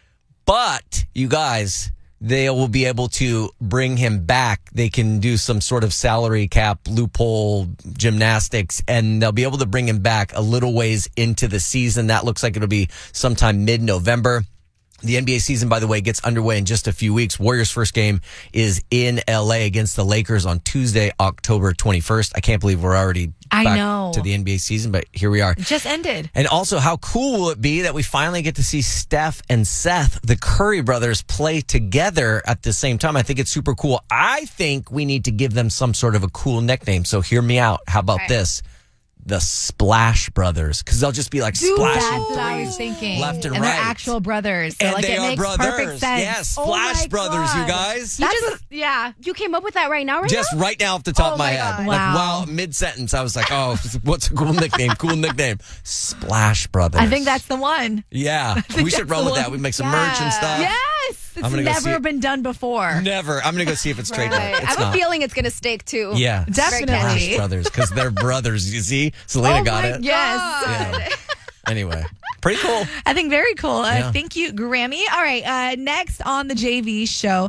But, you guys, they will be able to bring him back. They can do some sort of salary cap loophole gymnastics, and they'll be able to bring him back a little ways into the season. That looks like it'll be sometime mid-November. The NBA season, by the way, gets underway in just a few weeks. Warriors' first game is in LA against the Lakers on Tuesday, October 21st. I can't believe we're already back to the NBA season, but here we are. It just ended. And also, how cool will it be that we finally get to see Steph and Seth, the Curry brothers, play together at the same time? I think it's super cool. I think we need to give them some sort of a cool nickname. So hear me out. How about this? The Splash Brothers, because they'll just be like splashing that's what I was thinking. left and right. right. They're actual brothers. So and like, they it are makes brothers. Perfect sense. Yes, Splash Brothers, God. you guys. You came up with that right now, Just now? right now off the top of my head. Wow. Like, wow, mid-sentence, I was like, oh, what's a cool nickname? Cool nickname. Splash Brothers. I think that's the one. Yeah. We should run with that. We make some merch and stuff. Yes. It's never been done before. Never. I'm going to go see if it's trademarked. I have a feeling it's going to stick, too. Yeah. Definitely. Splash Brothers, because they're brothers. You see? Selena got it. Yes. Yeah. Anyway, pretty cool. I think very cool. Thank you, Grammy. All right. Next on the JV show,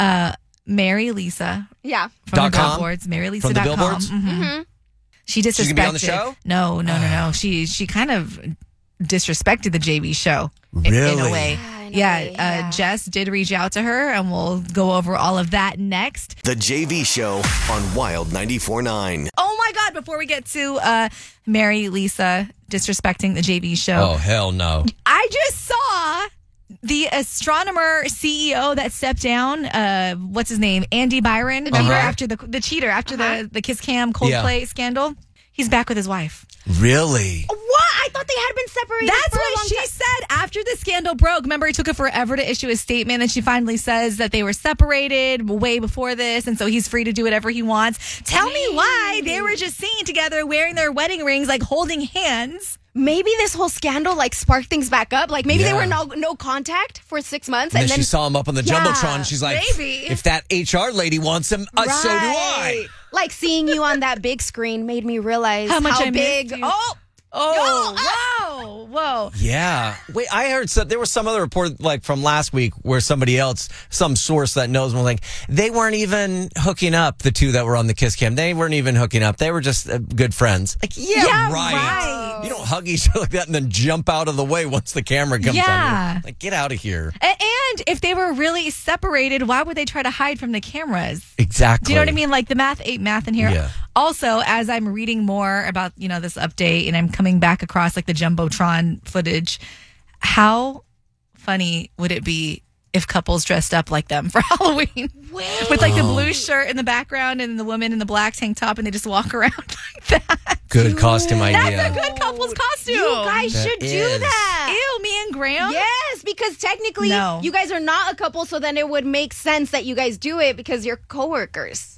Mary Lisa. Yeah. From the Billboards. MaryLisa.com. From the Billboards? Mm-hmm. She disrespected. She's going to be on the show? No. She kind of disrespected the JV show in a way. Yeah, Jess did reach out to her, and we'll go over all of that next. The JV Show on Wild 94.9. Oh my God, before we get to Mary Lisa disrespecting the JV show. Oh, hell no. I just saw the astronomer CEO that stepped down, what's his name? Andy Byron, remember? After the cheater, after the Kiss Cam Coldplay scandal. He's back with his wife. Really? What? I thought they had been separated. That's for a what long she time. said after the scandal broke. Remember, it took her forever to issue a statement, and she finally says that they were separated way before this, and so he's free to do whatever he wants. Tell me why they were just singing together, wearing their wedding rings, like holding hands. Maybe this whole scandal like sparked things back up. Like maybe they were no contact for 6 months, And then she saw him up on the Jumbotron. She's like, maybe. if that HR lady wants him, so do I. Like seeing you on that big screen made me realize how much I big. Missed you. Whoa. Yeah. Wait, I heard there was some other report like from last week where somebody else, some source that knows, was like, they weren't even hooking up, the two that were on the Kiss Cam. They weren't even hooking up. They were just good friends. Like, yeah, right. You don't hug each other like that and then jump out of the way once the camera comes on you. Like, get out of here. And if they were really separated, why would they try to hide from the cameras? Exactly. Do you know what I mean? Like the math ain't math in here. Yeah. Also, as I'm reading more about, this update and I'm coming back across like the Jumbotron footage, how funny would it be if couples dressed up like them for Halloween? With like the blue shirt in the background and the woman in the black tank top, and they just walk around like that. Good costume idea. That's a good couple's costume. You guys should do that. Ew, me and Graham? Yes, because technically you guys are not a couple, so then it would make sense that you guys do it because you're coworkers.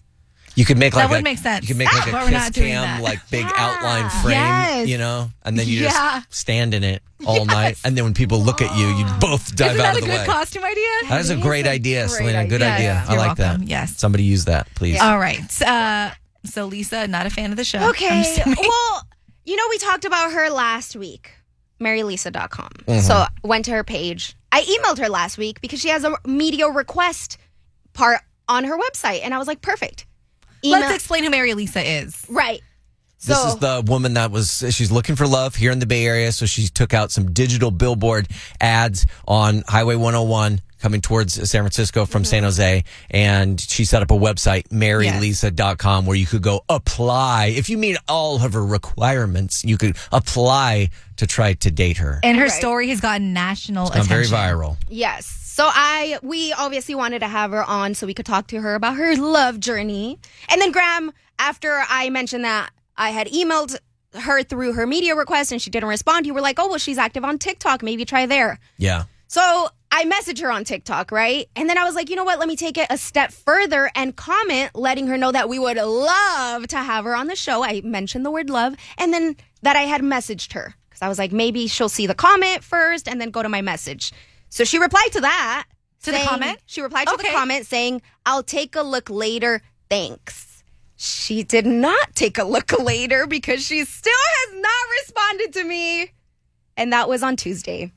You could make That would make sense. You could make like But a we're kiss not doing cam, that. like big outline frame, Yes. you know, and then you Yeah. just stand in it all night, and then when people look at you, you both dive Isn't out that of a the good way. costume idea? That is a great idea, great Selena. Good idea. idea. Yes, I you're like welcome. that. Yes. Somebody use that, please. All right. So Lisa, not a fan of the show. I'm Okay. assuming. Well, we talked about her last week, marylisa.com. Mhm. So went to her page. I emailed her last week because she has a media request part on her website. And I was like, perfect. Let's explain who Mary Lisa is. Right. This So is the woman she's looking for love here in the Bay Area. So she took out some digital billboard ads on Highway 101 coming towards San Francisco from San Jose. And she set up a website, marylisa.com, where you could go apply. If you meet all of her requirements, you could apply to try to date her. And her story has gotten national It's gone very attention. viral. yes. So we obviously wanted to have her on so we could talk to her about her love journey. And then Graham, after I mentioned that I had emailed her through her media request and she didn't respond, you were like, oh, well, she's active on TikTok. Maybe try there. Yeah. So I messaged her on TikTok, right? And then I was like, you know what? Let me take it a step further and comment letting her know that we would love to have her on the show. I mentioned the word love and then that I had messaged her because I was like, maybe she'll see the comment first and then go to my message. So she replied to that. To the comment? She replied to the Okay. comment saying, I'll take a look later. Thanks. She did not take a look later because she still has not responded to me. And that was on Tuesday.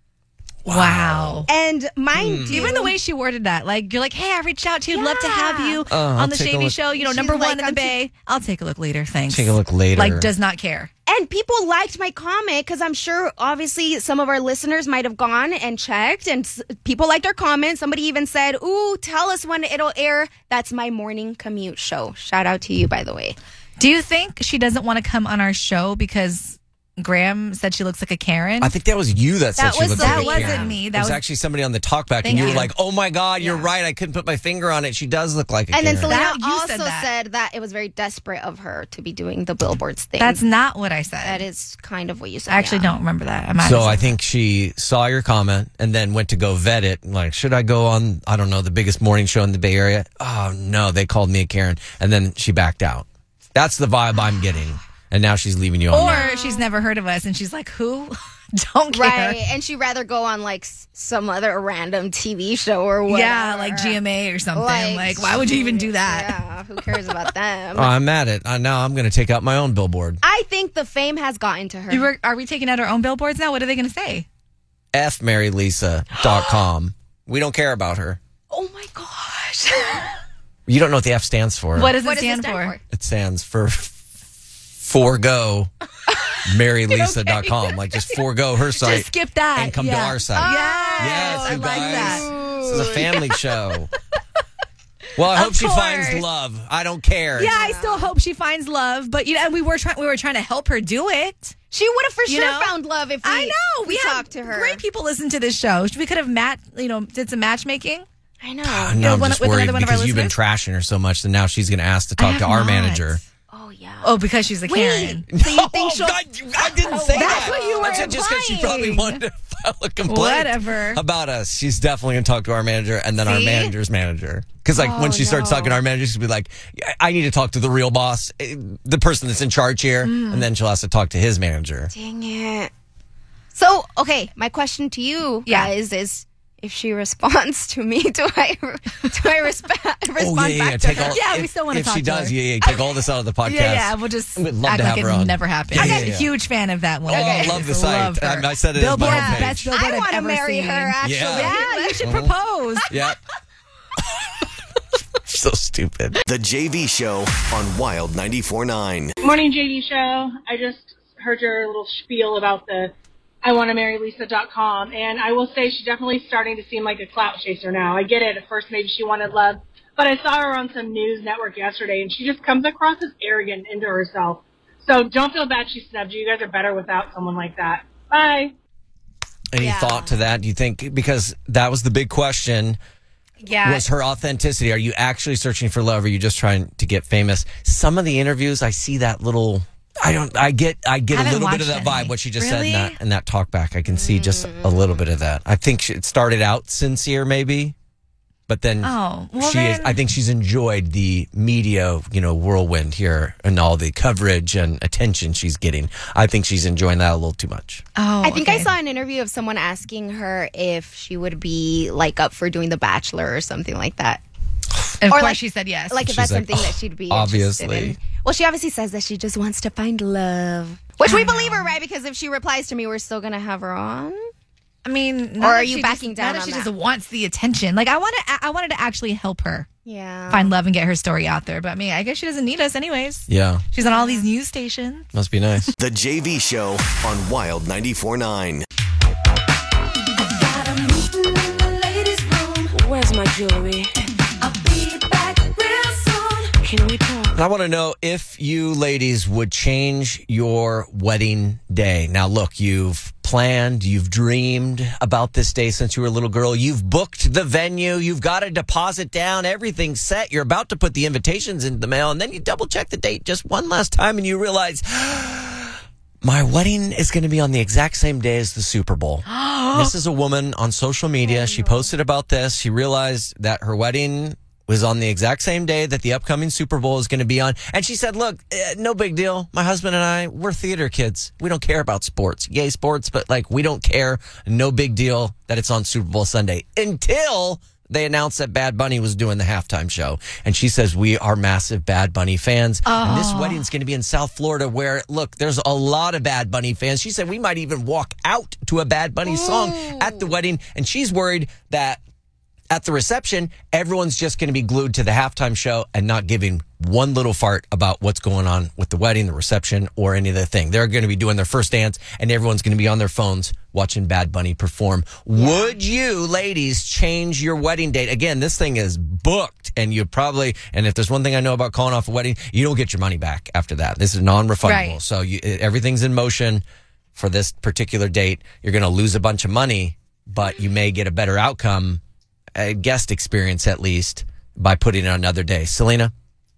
Wow. And mind you, Even the way she worded that, like, you're like, hey, I reached out to you. Love to have you I'll on the take a Shavy look. Show. She's Number like, one in the Bay. I'll take a look later. Thanks. Take a look later. Like, does not care. and people liked my comment because I'm sure, obviously, some of our listeners might have gone and checked, and people liked our comment. Somebody even said, "Ooh, tell us when it'll air." That's my morning commute show. Shout out to you, by the way. Do you think she doesn't want to come on our show because Graham said she looks like a Karen? I think that was you that said That she was- looked that like a wasn't Karen. me. It That was was- actually somebody on the talkback, and Thank you were you. like, "Oh my God, you're right. I couldn't put my finger on it. She does look like a And Karen." then Selena That- you also said that. said that it was very desperate of her to be doing the billboards thing. That's not what I said. That is kind of what you said. I actually yeah. don't remember that. I'm So I think she saw your comment and then went to go vet it. Like, should I go on, I don't know, the biggest morning show in the Bay Area? Oh, no, they called me a Karen. And then she backed out. That's the vibe I'm getting. And now she's leaving you on that. Or she's never heard of us and she's like, who? Don't care. Right, and she'd rather go on like some other random TV show or whatever. Yeah, like GMA or something. Like, why would you even do that? Yeah, who cares about them? Oh, I'm at it. Now I'm going to take out my own billboard. I think the fame has gotten to her. Are we taking out our own billboards now? What are they going to say? FMaryLisa.com. We don't care about her. Oh my gosh. You don't know what the F stands for. What does it stand for? It stands for forego marylisa.com. Like, just forego her site. Just skip that. And come to our site. Yes, I you like guys. that. This is a family show. Well, I hope she finds love. I don't care. Yeah, I still hope she finds love. But and we were trying to help her do it. She would have for You sure know? found love if I know. we had talked to her. Great people listen to this show. We could have did some matchmaking. I know. No, I'm just with worried another one of our because you've been listeners? trashing her so much that now she's going to ask to talk to our manager. Oh, because she's a Karen. So you think she'll... I didn't say That's that. what you were I said just because she probably implying. wanted to file a complaint Whatever. about us. She's definitely going to talk to our manager and then our See? manager's manager. Because when she starts talking to our manager, she'll be like, I need to talk to the real boss, the person that's in charge here. And then she'll have to talk to his manager. Dang it. So, okay, my question to you guys is, if she responds to me, do I respond back to Take her? all, we still want to if talk she to does, her. take all this out of the podcast. Yeah, we'll just We'd love act to have like her it on. never happened. Yeah, I'm a yeah. huge fan of that one. Oh, I love the site. Love her. I said it as my Billboard, homepage. best billboard I I've want to ever marry seen. her, actually. Yeah. Yeah, you should propose. Yeah. So stupid. The JV Show on Wild 94.9. Morning, JV Show. I just heard your little spiel about the I want to marry Lisa.com, and I will say she's definitely starting to seem like a clout chaser now. I get it. At first, maybe she wanted love, but I saw her on some news network yesterday, and she just comes across as arrogant into herself. So don't feel bad she snubbed you. You guys are better without someone like that. Bye. Any thought to that? Do you think, because that was the big question, was her authenticity? Are you actually searching for love, or are you just trying to get famous? Some of the interviews, I see that little... I get a little bit of that vibe, what she just said in that talk back. I can see just a little bit of that. I think it started out sincere, maybe. But then Oh, well I think she's enjoyed the media, whirlwind here and all the coverage and attention she's getting. I think she's enjoying that a little too much. Oh, I think I saw an interview of someone asking her if she would be like up for doing The Bachelor or something like that. Of Or course like- she said yes. Like if She's that's like, something that she'd be obviously. interested in. Well, she obviously says that she just wants to find love. Which we believe her, right? Because if she replies to me, we're still going to have her on. I mean, Or are you backing down Not on she that? just wants the attention. Like I wanted to actually help her Yeah. find love and get her story out there. But I mean, I guess she doesn't need us anyways. Yeah. She's on all these news stations. Must be nice. The JV Show on Wild 94.9. Where's my jewelry? I'll be back real soon. Can we talk? I want to know if you ladies would change your wedding day. Now, look, you've planned, you've dreamed about this day since you were a little girl. You've booked the venue. You've got a deposit down. Everything's set. You're about to put the invitations in the mail, and then you double check the date just one last time, and you realize my wedding is going to be on the exact same day as the Super Bowl. This is a woman on social media. She posted about this. She realized that her wedding was on the exact same day that the upcoming Super Bowl is going to be on. And she said, look, no big deal. My husband and I, we're theater kids. We don't care about sports. Yay, sports, but we don't care. No big deal that it's on Super Bowl Sunday. Until they announced that Bad Bunny was doing the halftime show. And she says, we are massive Bad Bunny fans. And this wedding's going to be in South Florida where, look, there's a lot of Bad Bunny fans. She said we might even walk out to a Bad Bunny song at the wedding. And she's worried that at the reception, everyone's just going to be glued to the halftime show and not giving one little fart about what's going on with the wedding, the reception, or any of the thing. They're going to be doing their first dance, and everyone's going to be on their phones watching Bad Bunny perform. Yeah. Would you, ladies, change your wedding date? Again, this thing is booked, and you'd probably, and if there's one thing I know about calling off a wedding, you don't get your money back after that. This is non-refundable. Right. So everything's in motion for this particular date. You're going to lose a bunch of money, but you may get a better outcome, a guest experience at least, by putting it on another day. Selena?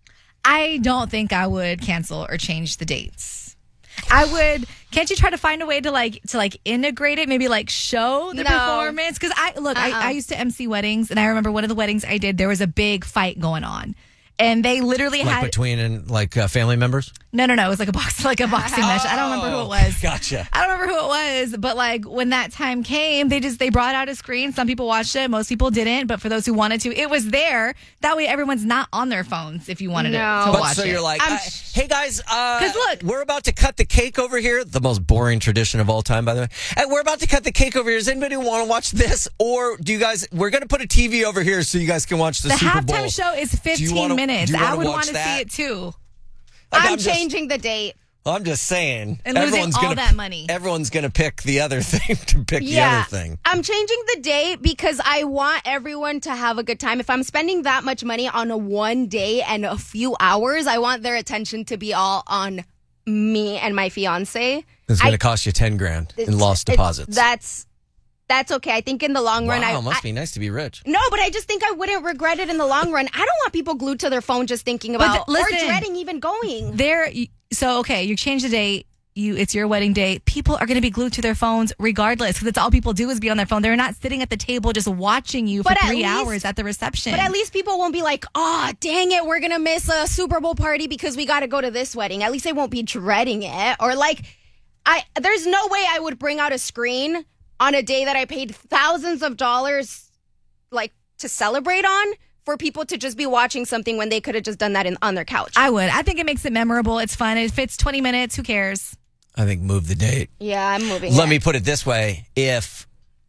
I don't think I would cancel or change the dates. Can't you try to find a way to integrate it? Maybe show the performance? Because I used to MC weddings, and I remember one of the weddings I did, there was a big fight going on. And they literally had between family members? No. It was like a boxing match. I don't remember who it was. Gotcha. I don't remember who it was, but when that time came, they brought out a screen. Some people watched it, most people didn't. But for those who wanted to, it was there. That way, everyone's not on their phones if you wanted to watch it. So you're like, hey guys, because look, we're about to cut the cake over here. The most boring tradition of all time, by the way. And we're about to cut the cake over here. Does anybody want to watch this, or do you guys? We're going to put a TV over here so you guys can watch the Super Bowl. The halftime show is 15 minutes. I would want to see it too. I'm changing the date. Well, I'm just saying. And losing all that money. Everyone's going to pick the other thing to pick the other thing. I'm changing the date because I want everyone to have a good time. If I'm spending that much money on a one day and a few hours, I want their attention to be all on me and my fiance. It's going to cost you $10,000 in lost deposits. That's okay. I think in the long run, it must be nice to be rich. No, but I just think I wouldn't regret it in the long run. I don't want people glued to their phone just thinking about or dreading even going. You change the date. It's your wedding day. People are going to be glued to their phones regardless, because that's all people do is be on their phone. They're not sitting at the table just watching you for 3 hours at the reception. But at least people won't be like, oh, dang it, we're going to miss a Super Bowl party because we got to go to this wedding. At least they won't be dreading it. Or there's no way I would bring out a screen on a day that I paid thousands of dollars to celebrate on, for people to just be watching something when they could have just done that on their couch. I would. I think it makes it memorable. It's fun. If it's 20 minutes, who cares? I think move the date. Yeah, I'm moving Let me put it this way. If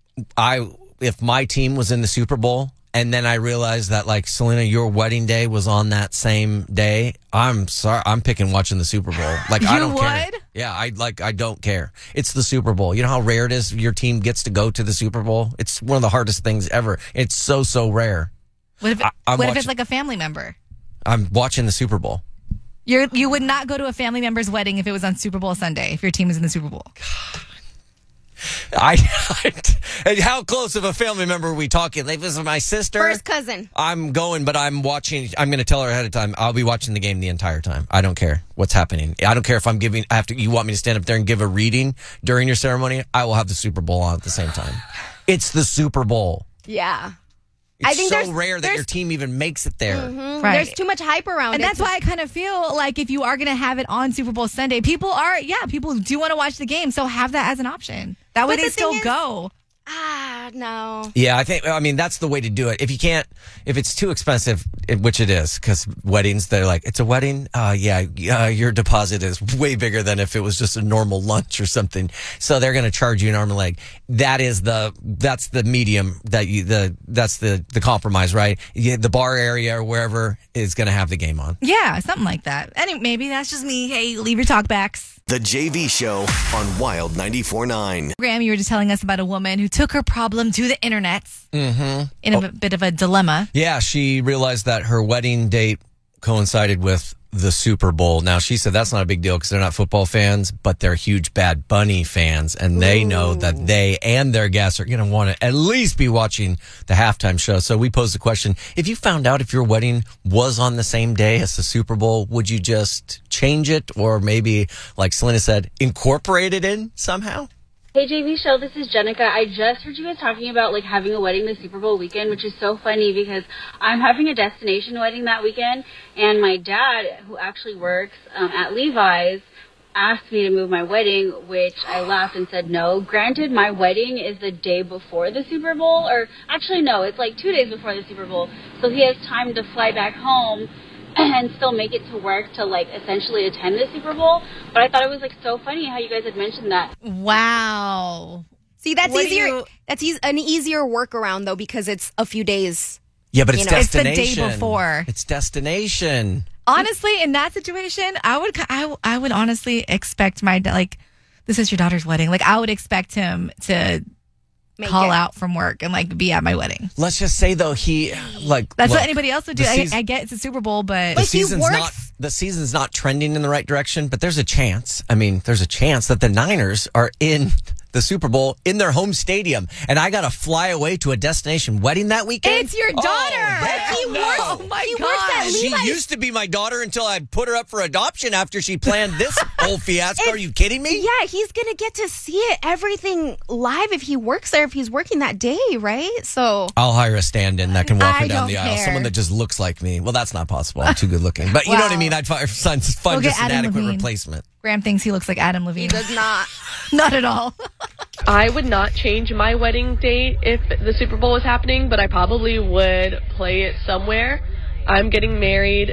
my team was in the Super Bowl and then I realized that, Selena, your wedding day was on that same day, I'm sorry. I'm picking watching the Super Bowl. I don't care. Yeah, I don't care. It's the Super Bowl. You know how rare it is your team gets to go to the Super Bowl? It's one of the hardest things ever. It's so rare. What if it's like a family member? I'm watching the Super Bowl. You would not go to a family member's wedding if it was on Super Bowl Sunday, if your team is in the Super Bowl. How close of a family member are we talking? If this is my sister, first cousin, I'm going, but I'm watching. I'm going to tell her ahead of time. I'll be watching the game the entire time. I don't care what's happening. I don't care if I'm giving. You want me to stand up there and give a reading during your ceremony? I will have the Super Bowl on at the same time. It's the Super Bowl. Yeah. I think so rare that your team even makes it there. Mhm. Right. There's too much hype around And it. that's why I kind of feel like if you are going to have it on Super Bowl Sunday, people do want to watch the game. So have that as an option. That way But they the still thing is- go. No. Yeah, I mean, that's the way to do it. If it's too expensive, which it is, because weddings, they're like, it's a wedding? Your deposit is way bigger than if it was just a normal lunch or something. So they're going to charge you an arm and leg. That's the medium that's the compromise, right? The bar area or wherever is going to have the game on. Yeah, something like that. And maybe that's just me. Hey, leave your talkbacks. The JV Show on Wild 94.9. Graham, you were just telling us about a woman who took her problem to the internet in a bit of a dilemma. Yeah, she realized that her wedding date coincided with the Super Bowl. Now, she said that's not a big deal because they're not football fans, but they're huge Bad Bunny fans, and they know that they and their guests are going to want to at least be watching the halftime show. So we posed the question, if you found out if your wedding was on the same day as the Super Bowl, would you just change it or maybe, like Selena said, incorporate it in somehow? Hey JV Show, this is Jenica. I just heard you guys talking about like having a wedding the Super Bowl weekend, which is so funny because I'm having a destination wedding that weekend, and my dad, who actually works at Levi's, asked me to move my wedding, which I laughed and said no. Granted, my wedding is the day before the Super Bowl, or actually no, it's like 2 days before the Super Bowl, so he has time to fly back home and still make it to work to like essentially attend the Super Bowl. But I thought it was like so funny how you guys had mentioned that. Wow. See, that's easier. That's an easier workaround though because it's a few days. Yeah, but it's destination. It's the day before. It's destination. Honestly, in that situation, I would honestly expect this is your daughter's wedding. Like, I would expect him to call out from work and like be at my wedding. Let's just say though, that's what anybody else would do. I get it's a Super Bowl, but the season's not trending in the right direction, but there's a chance. I mean, there's a chance that the Niners are in the Super Bowl in their home stadium, and I got to fly away to a destination wedding that weekend. It's your daughter. Oh my God! She used to be my daughter until I put her up for adoption after she planned this whole fiasco. Are you kidding me? Yeah, he's gonna get to see everything live if he works there. If he's working that day, right? So I'll hire a stand-in that can walk her down the aisle. care. Someone that just looks like me. Well, that's not possible. I'm too good looking. But you know what I mean? I'd find just an adequate replacement. Graham thinks he looks like Adam Levine. He does not. Not at all. I would not change my wedding date if the Super Bowl was happening, but I probably would play it somewhere. I'm getting married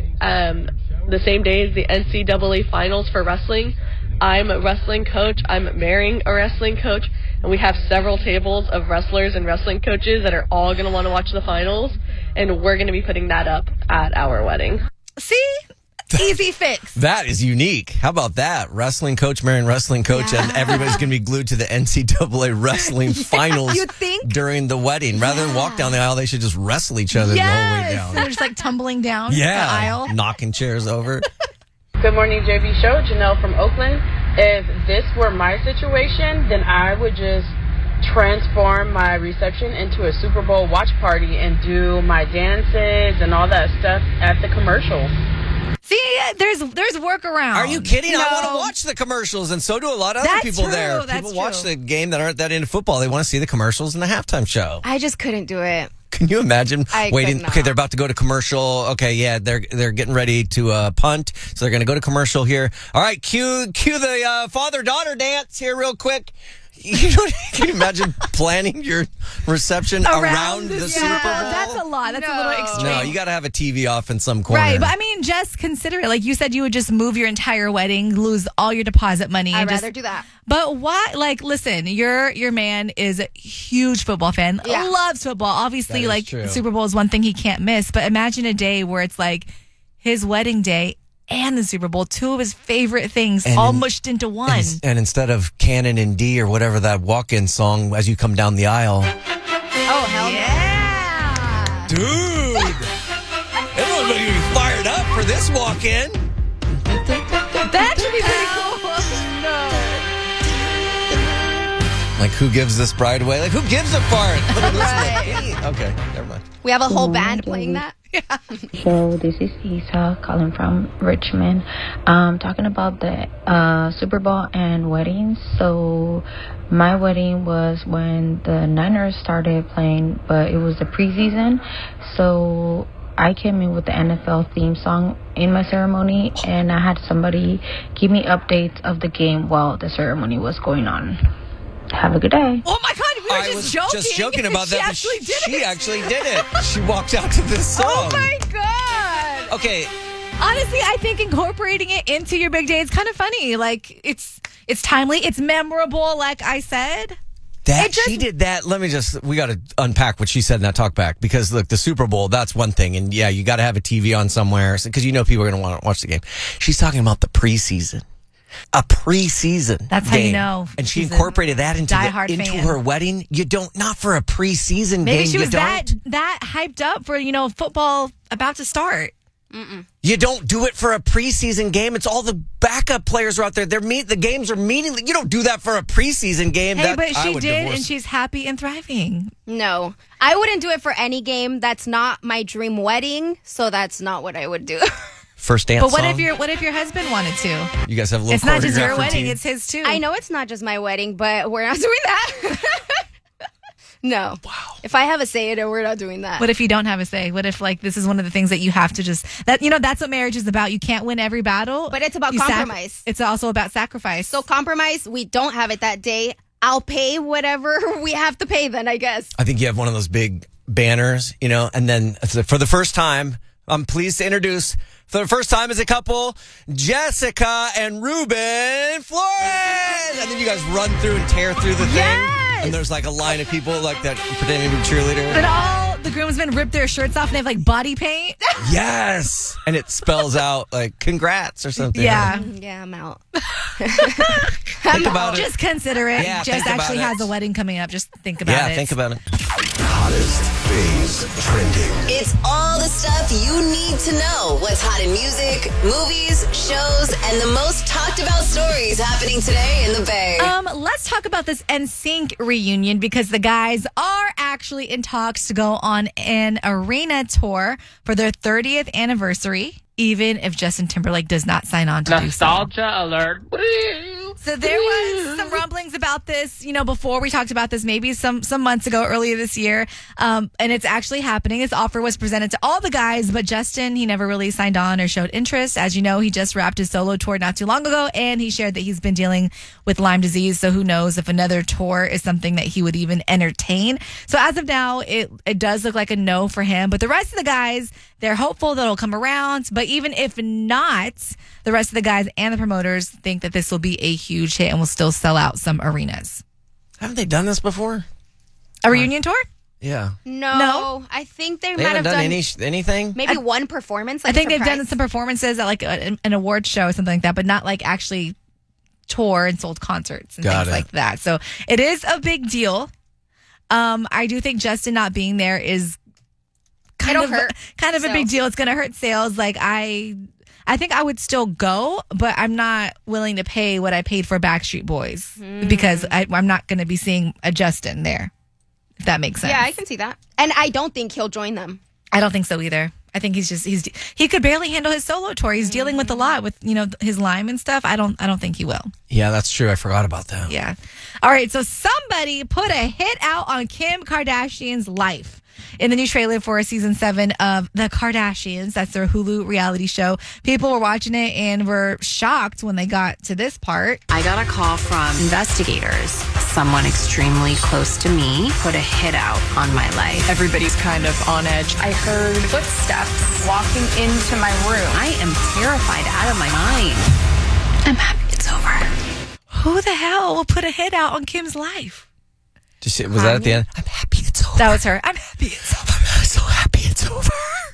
the same day as the NCAA finals for wrestling. I'm a wrestling coach. I'm marrying a wrestling coach, and we have several tables of wrestlers and wrestling coaches that are all going to want to watch the finals, and we're going to be putting that up at our wedding. See? Easy fix. That is unique. How about that? Wrestling coach marrying wrestling coach, and everybody's going to be glued to the NCAA wrestling finals during the wedding. Rather than walk down the aisle, they should just wrestle each other the whole way down. They're just like tumbling down the aisle. Knocking chairs over. Good morning, JV Show. Janelle from Oakland. If this were my situation, then I would just transform my reception into a Super Bowl watch party and do my dances and all that stuff at the commercials. See, there's workaround. Are you kidding? I want to watch the commercials, and so do a lot of other people there. People watch the game that aren't that into football. They want to see the commercials and the halftime show. I just couldn't do it. Can you imagine waiting? could not. Okay, they're about to go to commercial. Okay, yeah, they're getting ready to punt, so they're going to go to commercial here. All right, cue the father-daughter dance here real quick. Can you imagine planning your reception around the Super Bowl? That's a lot. That's a little extreme. No, you got to have a TV off in some corner. Right, but I mean, just consider it. Like you said, you would just move your entire wedding, lose all your deposit money. I'd rather do that. But why? Like, listen, your man is a huge football fan. Yeah. Loves football. Obviously, like true. Super Bowl is one thing he can't miss. But imagine a day where it's like his wedding day and the Super Bowl, two of his favorite things, all mushed into one. And instead of Canon in D or whatever that walk-in song as you come down the aisle. Oh, hell yeah. Dude! Everyone's going to be fired up for this walk-in. That should be pretty cool. No. Like, who gives this bride away? Like, who gives a fart? Look at this. Okay, never mind. We have a whole band playing that. So this is Isa calling from Richmond, talking about the Super Bowl and weddings. So my wedding was when the Niners started playing, but it was the preseason. So I came in with the NFL theme song in my ceremony, and I had somebody give me updates of the game while the ceremony was going on. Have a good day. Oh my God, we were just joking about that. She actually did it. She walked out to this song. Oh my God. Okay. Honestly, I think incorporating it into your big day is kind of funny. Like, it's timely, it's memorable, like I said. She did that. We got to unpack what she said in that talk back, because look, the Super Bowl, that's one thing. And yeah, you got to have a TV on somewhere because people are going to want to watch the game. She's talking about the preseason. A preseason. That's how you know. And she incorporated that into fan. her wedding. You don't, not for a preseason game. Maybe she was that hyped up for, football about to start. You don't do it for a preseason game. It's all the backup players are out there. The games are meaningless. You don't do that for a preseason game. Hey, but she did, and she's happy and thriving. No, I wouldn't do it for any game. That's not my dream wedding, so that's not what I would do. First dance But what song? if your husband wanted to? You guys have a little It's not just your choreographed wedding, routine. it's his too. I know it's not just my wedding, but we're not doing that. No. Wow. If I have a say in it, we're not doing that. What if you don't have a say? What if this is one of the things that you have to that's what marriage is about. You can't win every battle. But it's about compromise. It's also about sacrifice. So compromise, we don't have it that day. I'll pay whatever we have to pay then, I guess. I think you have one of those big banners, and then for the first time, I'm pleased to introduce, for the first time as a couple, Jessica and Ruben Flores. And then you guys run through and tear through the thing. And there's like a line of people like that pretending to be cheerleaders. But all the groomsmen rip their shirts off and they have like body paint. Yes. And it spells out like congrats or something. Yeah. Yeah, I'm out. Think about it. Just consider it. Yeah, Jess think about actually it. has a wedding coming up. Just think about it. Yeah, think about it. Hottest things trending. It's all the stuff you need to know. What's hot in music, movies, shows, and the most talked about stories happening today in the Bay. Let's talk about this NSYNC reunion because the guys are actually in talks to go on an arena tour for their 30th anniversary, even if Justin Timberlake does not sign on to do so. Nostalgia alert. So there was some rumblings about this, before we talked about this, maybe some months ago, earlier this year. And it's actually happening. This offer was presented to all the guys, but Justin, he never really signed on or showed interest. As you know, he just wrapped his solo tour not too long ago, and he shared that he's been dealing with Lyme disease. So who knows if another tour is something that he would even entertain. So as of now, it does look like a no for him. But the rest of the guys, they're hopeful that it'll come around. But even if not, the rest of the guys and the promoters think that this will be a huge hit and will still sell out some arenas. Haven't they done this before? A reunion tour? Yeah. No. I think they might haven't have done done anything? maybe one performance. I think they've done some performances at like an award show or something like that, but not like actually tour and sold concerts and things like that. So it is a big deal. I do think Justin not being there is kind of a big deal. It's going to hurt sales. Like I think I would still go, but I'm not willing to pay what I paid for Backstreet Boys because I'm not going to be seeing a Justin there, if that makes sense. Yeah, I can see that. And I don't think he'll join them. I don't think so either. I think he could barely handle his solo tour. He's dealing with a lot with, his Lyme and stuff. I don't think he will. Yeah, that's true. I forgot about that. Yeah. All right. So somebody put a hit out on Kim Kardashian's life. In the new trailer for season 7 of The Kardashians, that's their Hulu reality show, people were watching it and were shocked when they got to this part. I got a call from investigators. Someone extremely close to me put a hit out on my life. Everybody's kind of on edge. I heard footsteps walking into my room. I am terrified out of my mind. I'm happy it's over. Who the hell will put a hit out on Kim's life? Was that at the end? I'm happy it's over. That was her. I'm happy it's over. I'm so happy it's over.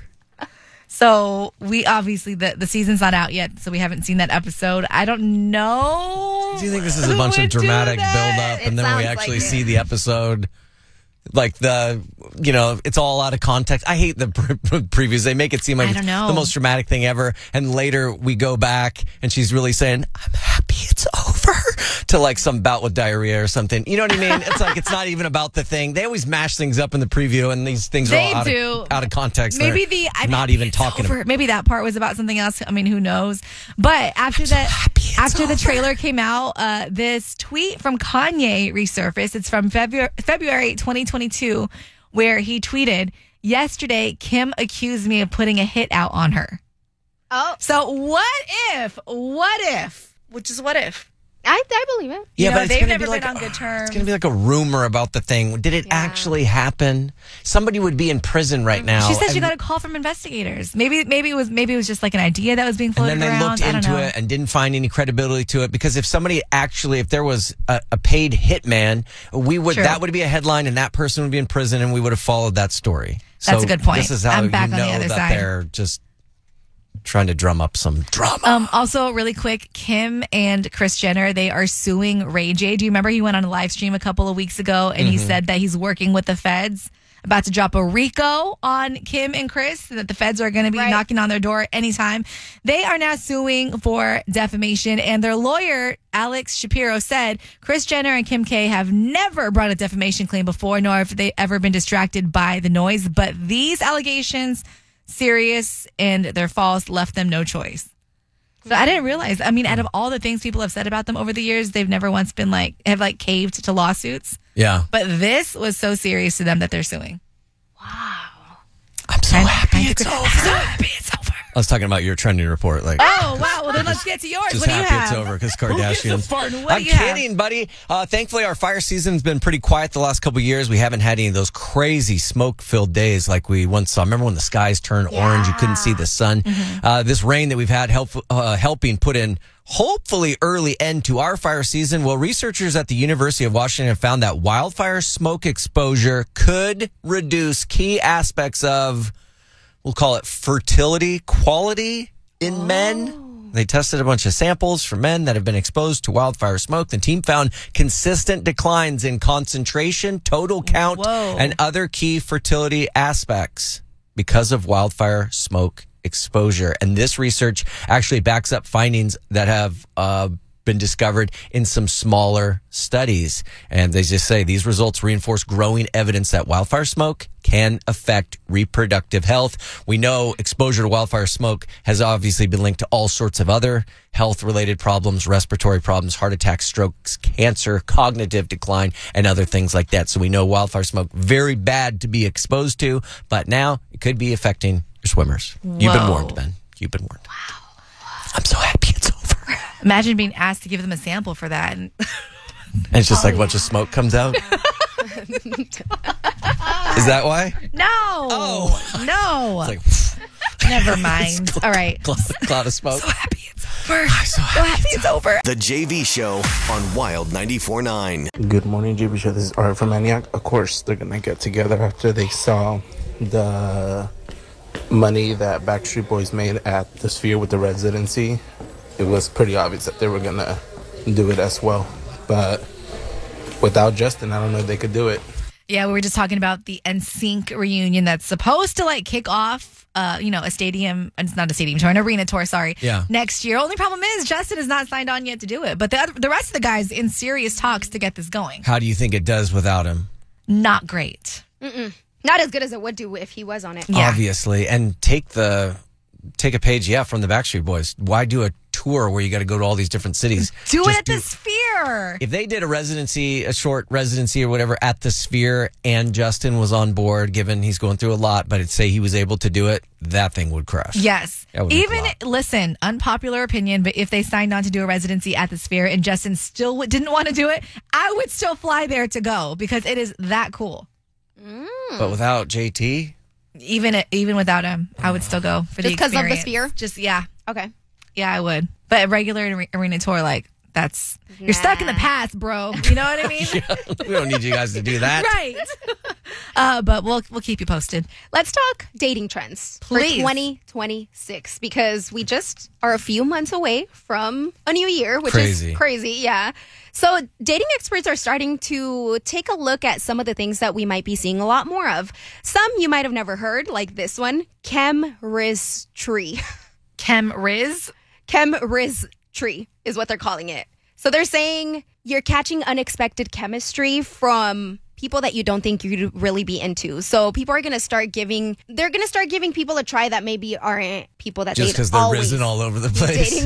So we obviously, the season's not out yet, so we haven't seen that episode. I don't know. Do you think this is a bunch of dramatic build-up, and then when we actually see the episode, like it's all out of context? I hate the previews. They make it seem like it's the most dramatic thing ever, and later we go back, and she's really saying, I'm happy it's over. to like some bout with diarrhea or something. You know what I mean? It's like it's not even about the thing. They always mash things up in the preview, and these things are all out of context. Maybe They're not even talking about. Maybe that part was about something else. I mean, who knows? But after the trailer came out, this tweet from Kanye resurfaced. It's from February 2022, where he tweeted, "Yesterday, Kim accused me of putting a hit out on her." Oh. So what if? Which is what if? I believe it. Yeah, but it's they've gonna never be like been on good terms. It's going to be like a rumor about the thing. Did it actually happen? Somebody would be in prison right now. She said she got a call from investigators. Maybe it was just like an idea that was being floated around. And then they looked into it and didn't find any credibility to it, because if there was a paid hitman, that would be a headline, and that person would be in prison, and we would have followed that story. That's a good point. This is how I'm back you on the know other that side. they're just trying to drum up some drama. Also, really quick, Kim and Kris Jenner, they are suing Ray J. Do you remember he went on a live stream a couple of weeks ago and he said that he's working with the feds, about to drop a RICO on Kim and Kris, and that the feds are going to be knocking on their door anytime. They are now suing for defamation, and their lawyer, Alex Shapiro, said Kris Jenner and Kim K have never brought a defamation claim before, nor have they ever been distracted by the noise. But these allegations, serious and they're false, left them no choice. So I didn't realize. I mean, out of all the things people have said about them over the years, they've never once been have caved to lawsuits. Yeah. But this was so serious to them that they're suing. I'm so happy it's over. So happy it's over. I was talking about your trending report. Like, oh, wow. Well, then let's get to yours. Just What do you happy have? it's over because Kardashians. I'm kidding, buddy. Thankfully, our fire season's been pretty quiet the last couple of years. We haven't had any of those crazy smoke-filled days like we once saw. Remember when the skies turned orange? You couldn't see the sun. This rain that we've had helping put in hopefully early end to our fire season. Well, researchers at the University of Washington have found that wildfire smoke exposure could reduce key aspects of, we'll call it fertility quality in men. They tested a bunch of samples for men that have been exposed to wildfire smoke. The team found consistent declines in concentration, total count, and other key fertility aspects because of wildfire smoke exposure. And this research actually backs up findings that have been discovered in some smaller studies. And they just say these results reinforce growing evidence that wildfire smoke can affect reproductive health. We know exposure to wildfire smoke has obviously been linked to all sorts of other health-related problems, respiratory problems, heart attacks, strokes, cancer, cognitive decline, and other things like that. So we know wildfire smoke, very bad to be exposed to, but now it could be affecting your swimmers. You've been warned, Ben. You've been warned. Wow. I'm so happy it's over. Imagine being asked to give them a sample for that. And it's just like a bunch of smoke comes out. Is that why? No. Oh. No. It's like, never mind. All right. Cloud of smoke. So happy it's over. So happy it's over. The JV Show on Wild 94.9. Good morning, JV Show. This is Art from Antioch. Of course, they're going to get together after they saw the money that Backstreet Boys made at the Sphere with the residency. It was pretty obvious that they were going to do it as well. But without Justin, I don't know if they could do it. Yeah, we were just talking about the NSYNC reunion that's supposed to kick off, a stadium, it's not a stadium tour, an arena tour, next year. Only problem is Justin is not signed on yet to do it. But the rest of the guys in serious talks to get this going. How do you think it does without him? Not great. Not as good as it would do if he was on it. Yeah. Obviously. And take a page, from the Backstreet Boys. Why do a tour where you got to go to all these different cities? Do it at the Sphere. If they did a short residency or whatever at the Sphere, and Justin was on board, given he's going through a lot, but say he was able to do it, that thing would crush. Yes. Even, listen, unpopular opinion, but if they signed on to do a residency at the Sphere and Justin still didn't want to do it, I would still fly there to go because it is that cool. But without JT? Even without him, I would still go for the experience. Just because of the Sphere? Just, yeah. Okay. Yeah, I would. But a regular arena tour, you're stuck in the past, bro. You know what I mean? We don't need you guys to do that. Right. But we'll keep you posted. Let's talk dating trends for 2026 because we just are a few months away from a new year, which is crazy. Yeah. So dating experts are starting to take a look at some of the things that we might be seeing a lot more of. Some you might have never heard, like this one, chemistry. Chemistry is what they're calling it. So they're saying you're catching unexpected chemistry from people that you don't think you'd really be into. So people are going to start giving people a try that maybe aren't people that just because they're risen all over the place. Dating,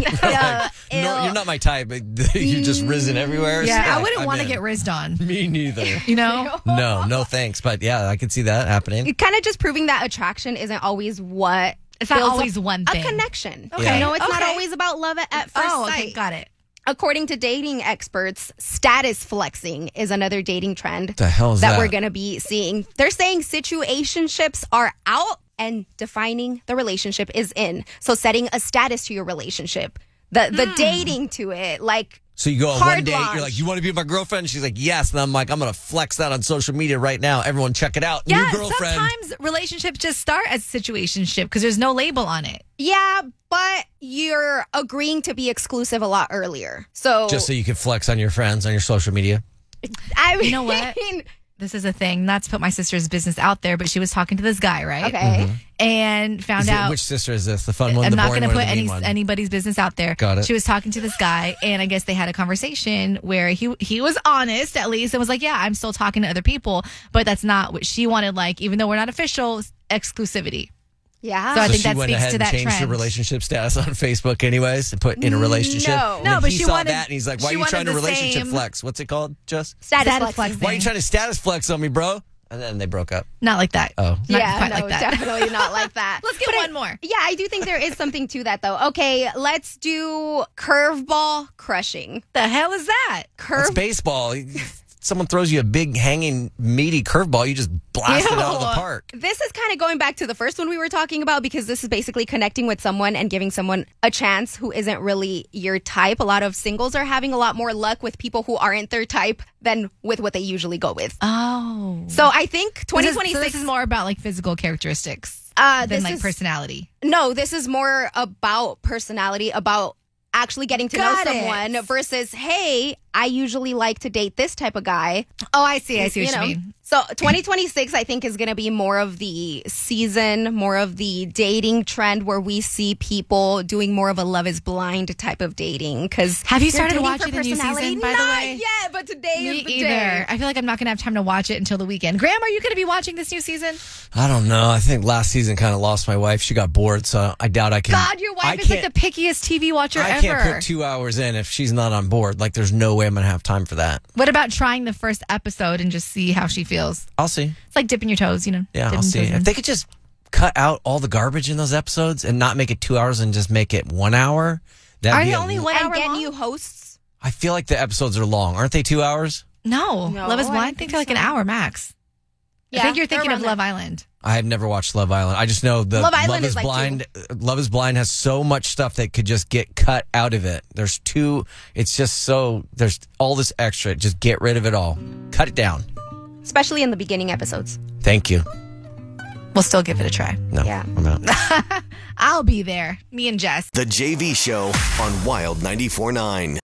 no, you're not my type, but you just risen everywhere. Yeah, so I wouldn't want to in. get rizzed on. Me neither. You know? No thanks. But yeah, I can see that happening. Kind of just proving that attraction isn't always what It's not builds always one thing. a connection. Okay. You know, it's not Okay. always about love at first Oh, sight. okay, got it. According to dating experts, status flexing is another dating trend The hell is that? we're going to be seeing. They're saying situationships are out and defining the relationship is in. So setting a status to your relationship, the dating to it, like So you go on hard one date, launch. you're like, you want to be my girlfriend? She's like, yes. And I'm like, I'm going to flex that on social media right now. Everyone check it out. Yeah, New girlfriend. sometimes relationships just start as situationship because there's no label on it. Yeah, but you're agreeing to be exclusive a lot earlier. So Just so you can flex on your friends on your social media. I mean, You know what? This is a thing. Not to put my sister's business out there, but she was talking to this guy, right? Okay. And found out. Which sister is this? The fun one, I'm the not boring going to one, or put the mean one? anybody's business out there. Got it. She was talking to this guy, and I guess they had a conversation where he was honest, at least, and was like, yeah, I'm still talking to other people, but that's not what she wanted, like, even though we're not official, exclusivity. Yeah. So I think she that went speaks ahead to and that changed her trend. relationship status on Facebook anyways and put in a relationship. No. And No, then but he she saw wanted- that and he's like, why are she you wanted trying to the relationship same- flex? What's it called, Just? status flexing. Why are you trying to status flex on me, bro? And then they broke up. Not like that. Oh. Not Yeah, quite no, like that. definitely not like that. Let's get one more. Yeah, I do think there is something to that, though. Okay, let's do curveball crushing. The hell is that? That's baseball. Someone throws you a big, hanging, meaty curveball, you just blast it out of the park. This is kind of going back to the first one we were talking about because this is basically connecting with someone and giving someone a chance who isn't really your type. A lot of singles are having a lot more luck with people who aren't their type than with what they usually go with. Oh. So I think So 2026 this is more about like physical characteristics this than like is- personality. No, this is more about personality, about actually getting to Got know it. someone versus, hey, I usually like to date this type of guy. Oh, I see what you know. mean. So 2026, I think, is going to be more of the season, more of the dating trend where we see people doing more of a Love is Blind type of dating. Because Have you started watching the new season, by the way? Not yet, but today Me is the either. day. I feel like I'm not going to have time to watch it until the weekend. Graham, are you going to be watching this new season? I don't know. I think last season kind of lost my wife. She got bored, so I doubt I can. God, your I wife is like can't- the pickiest TV watcher I ever. can't put 2 hours in if she's not on board. Like, there's no way I'm going to have time for that. What about trying the first episode and just see how she feels? I'll see. It's like dipping your toes, you know? Yeah, dipping I'll see. toes in. If they could just cut out all the garbage in those episodes and not make it 2 hours and just make it 1 hour, that'd Are be they a- only 1 And hour get long? new hosts. I feel like the episodes are long. Aren't they 2 hours? No. No, Love is I Blind? I don't think think they're like an so. hour max. Yeah, I think you're they're thinking of around Love that. Island. I have never watched Love Island. I just know the Love Island is like Blind. Love is Blind has so much stuff that could just get cut out of it. There's it's just so, there's all this extra. Just get rid of it all. Cut it down. Especially in the beginning episodes. Thank you. We'll still give it a try. No, Yeah. I'm out. I'll be there. Me and Jess. The JV Show on Wild 94.9.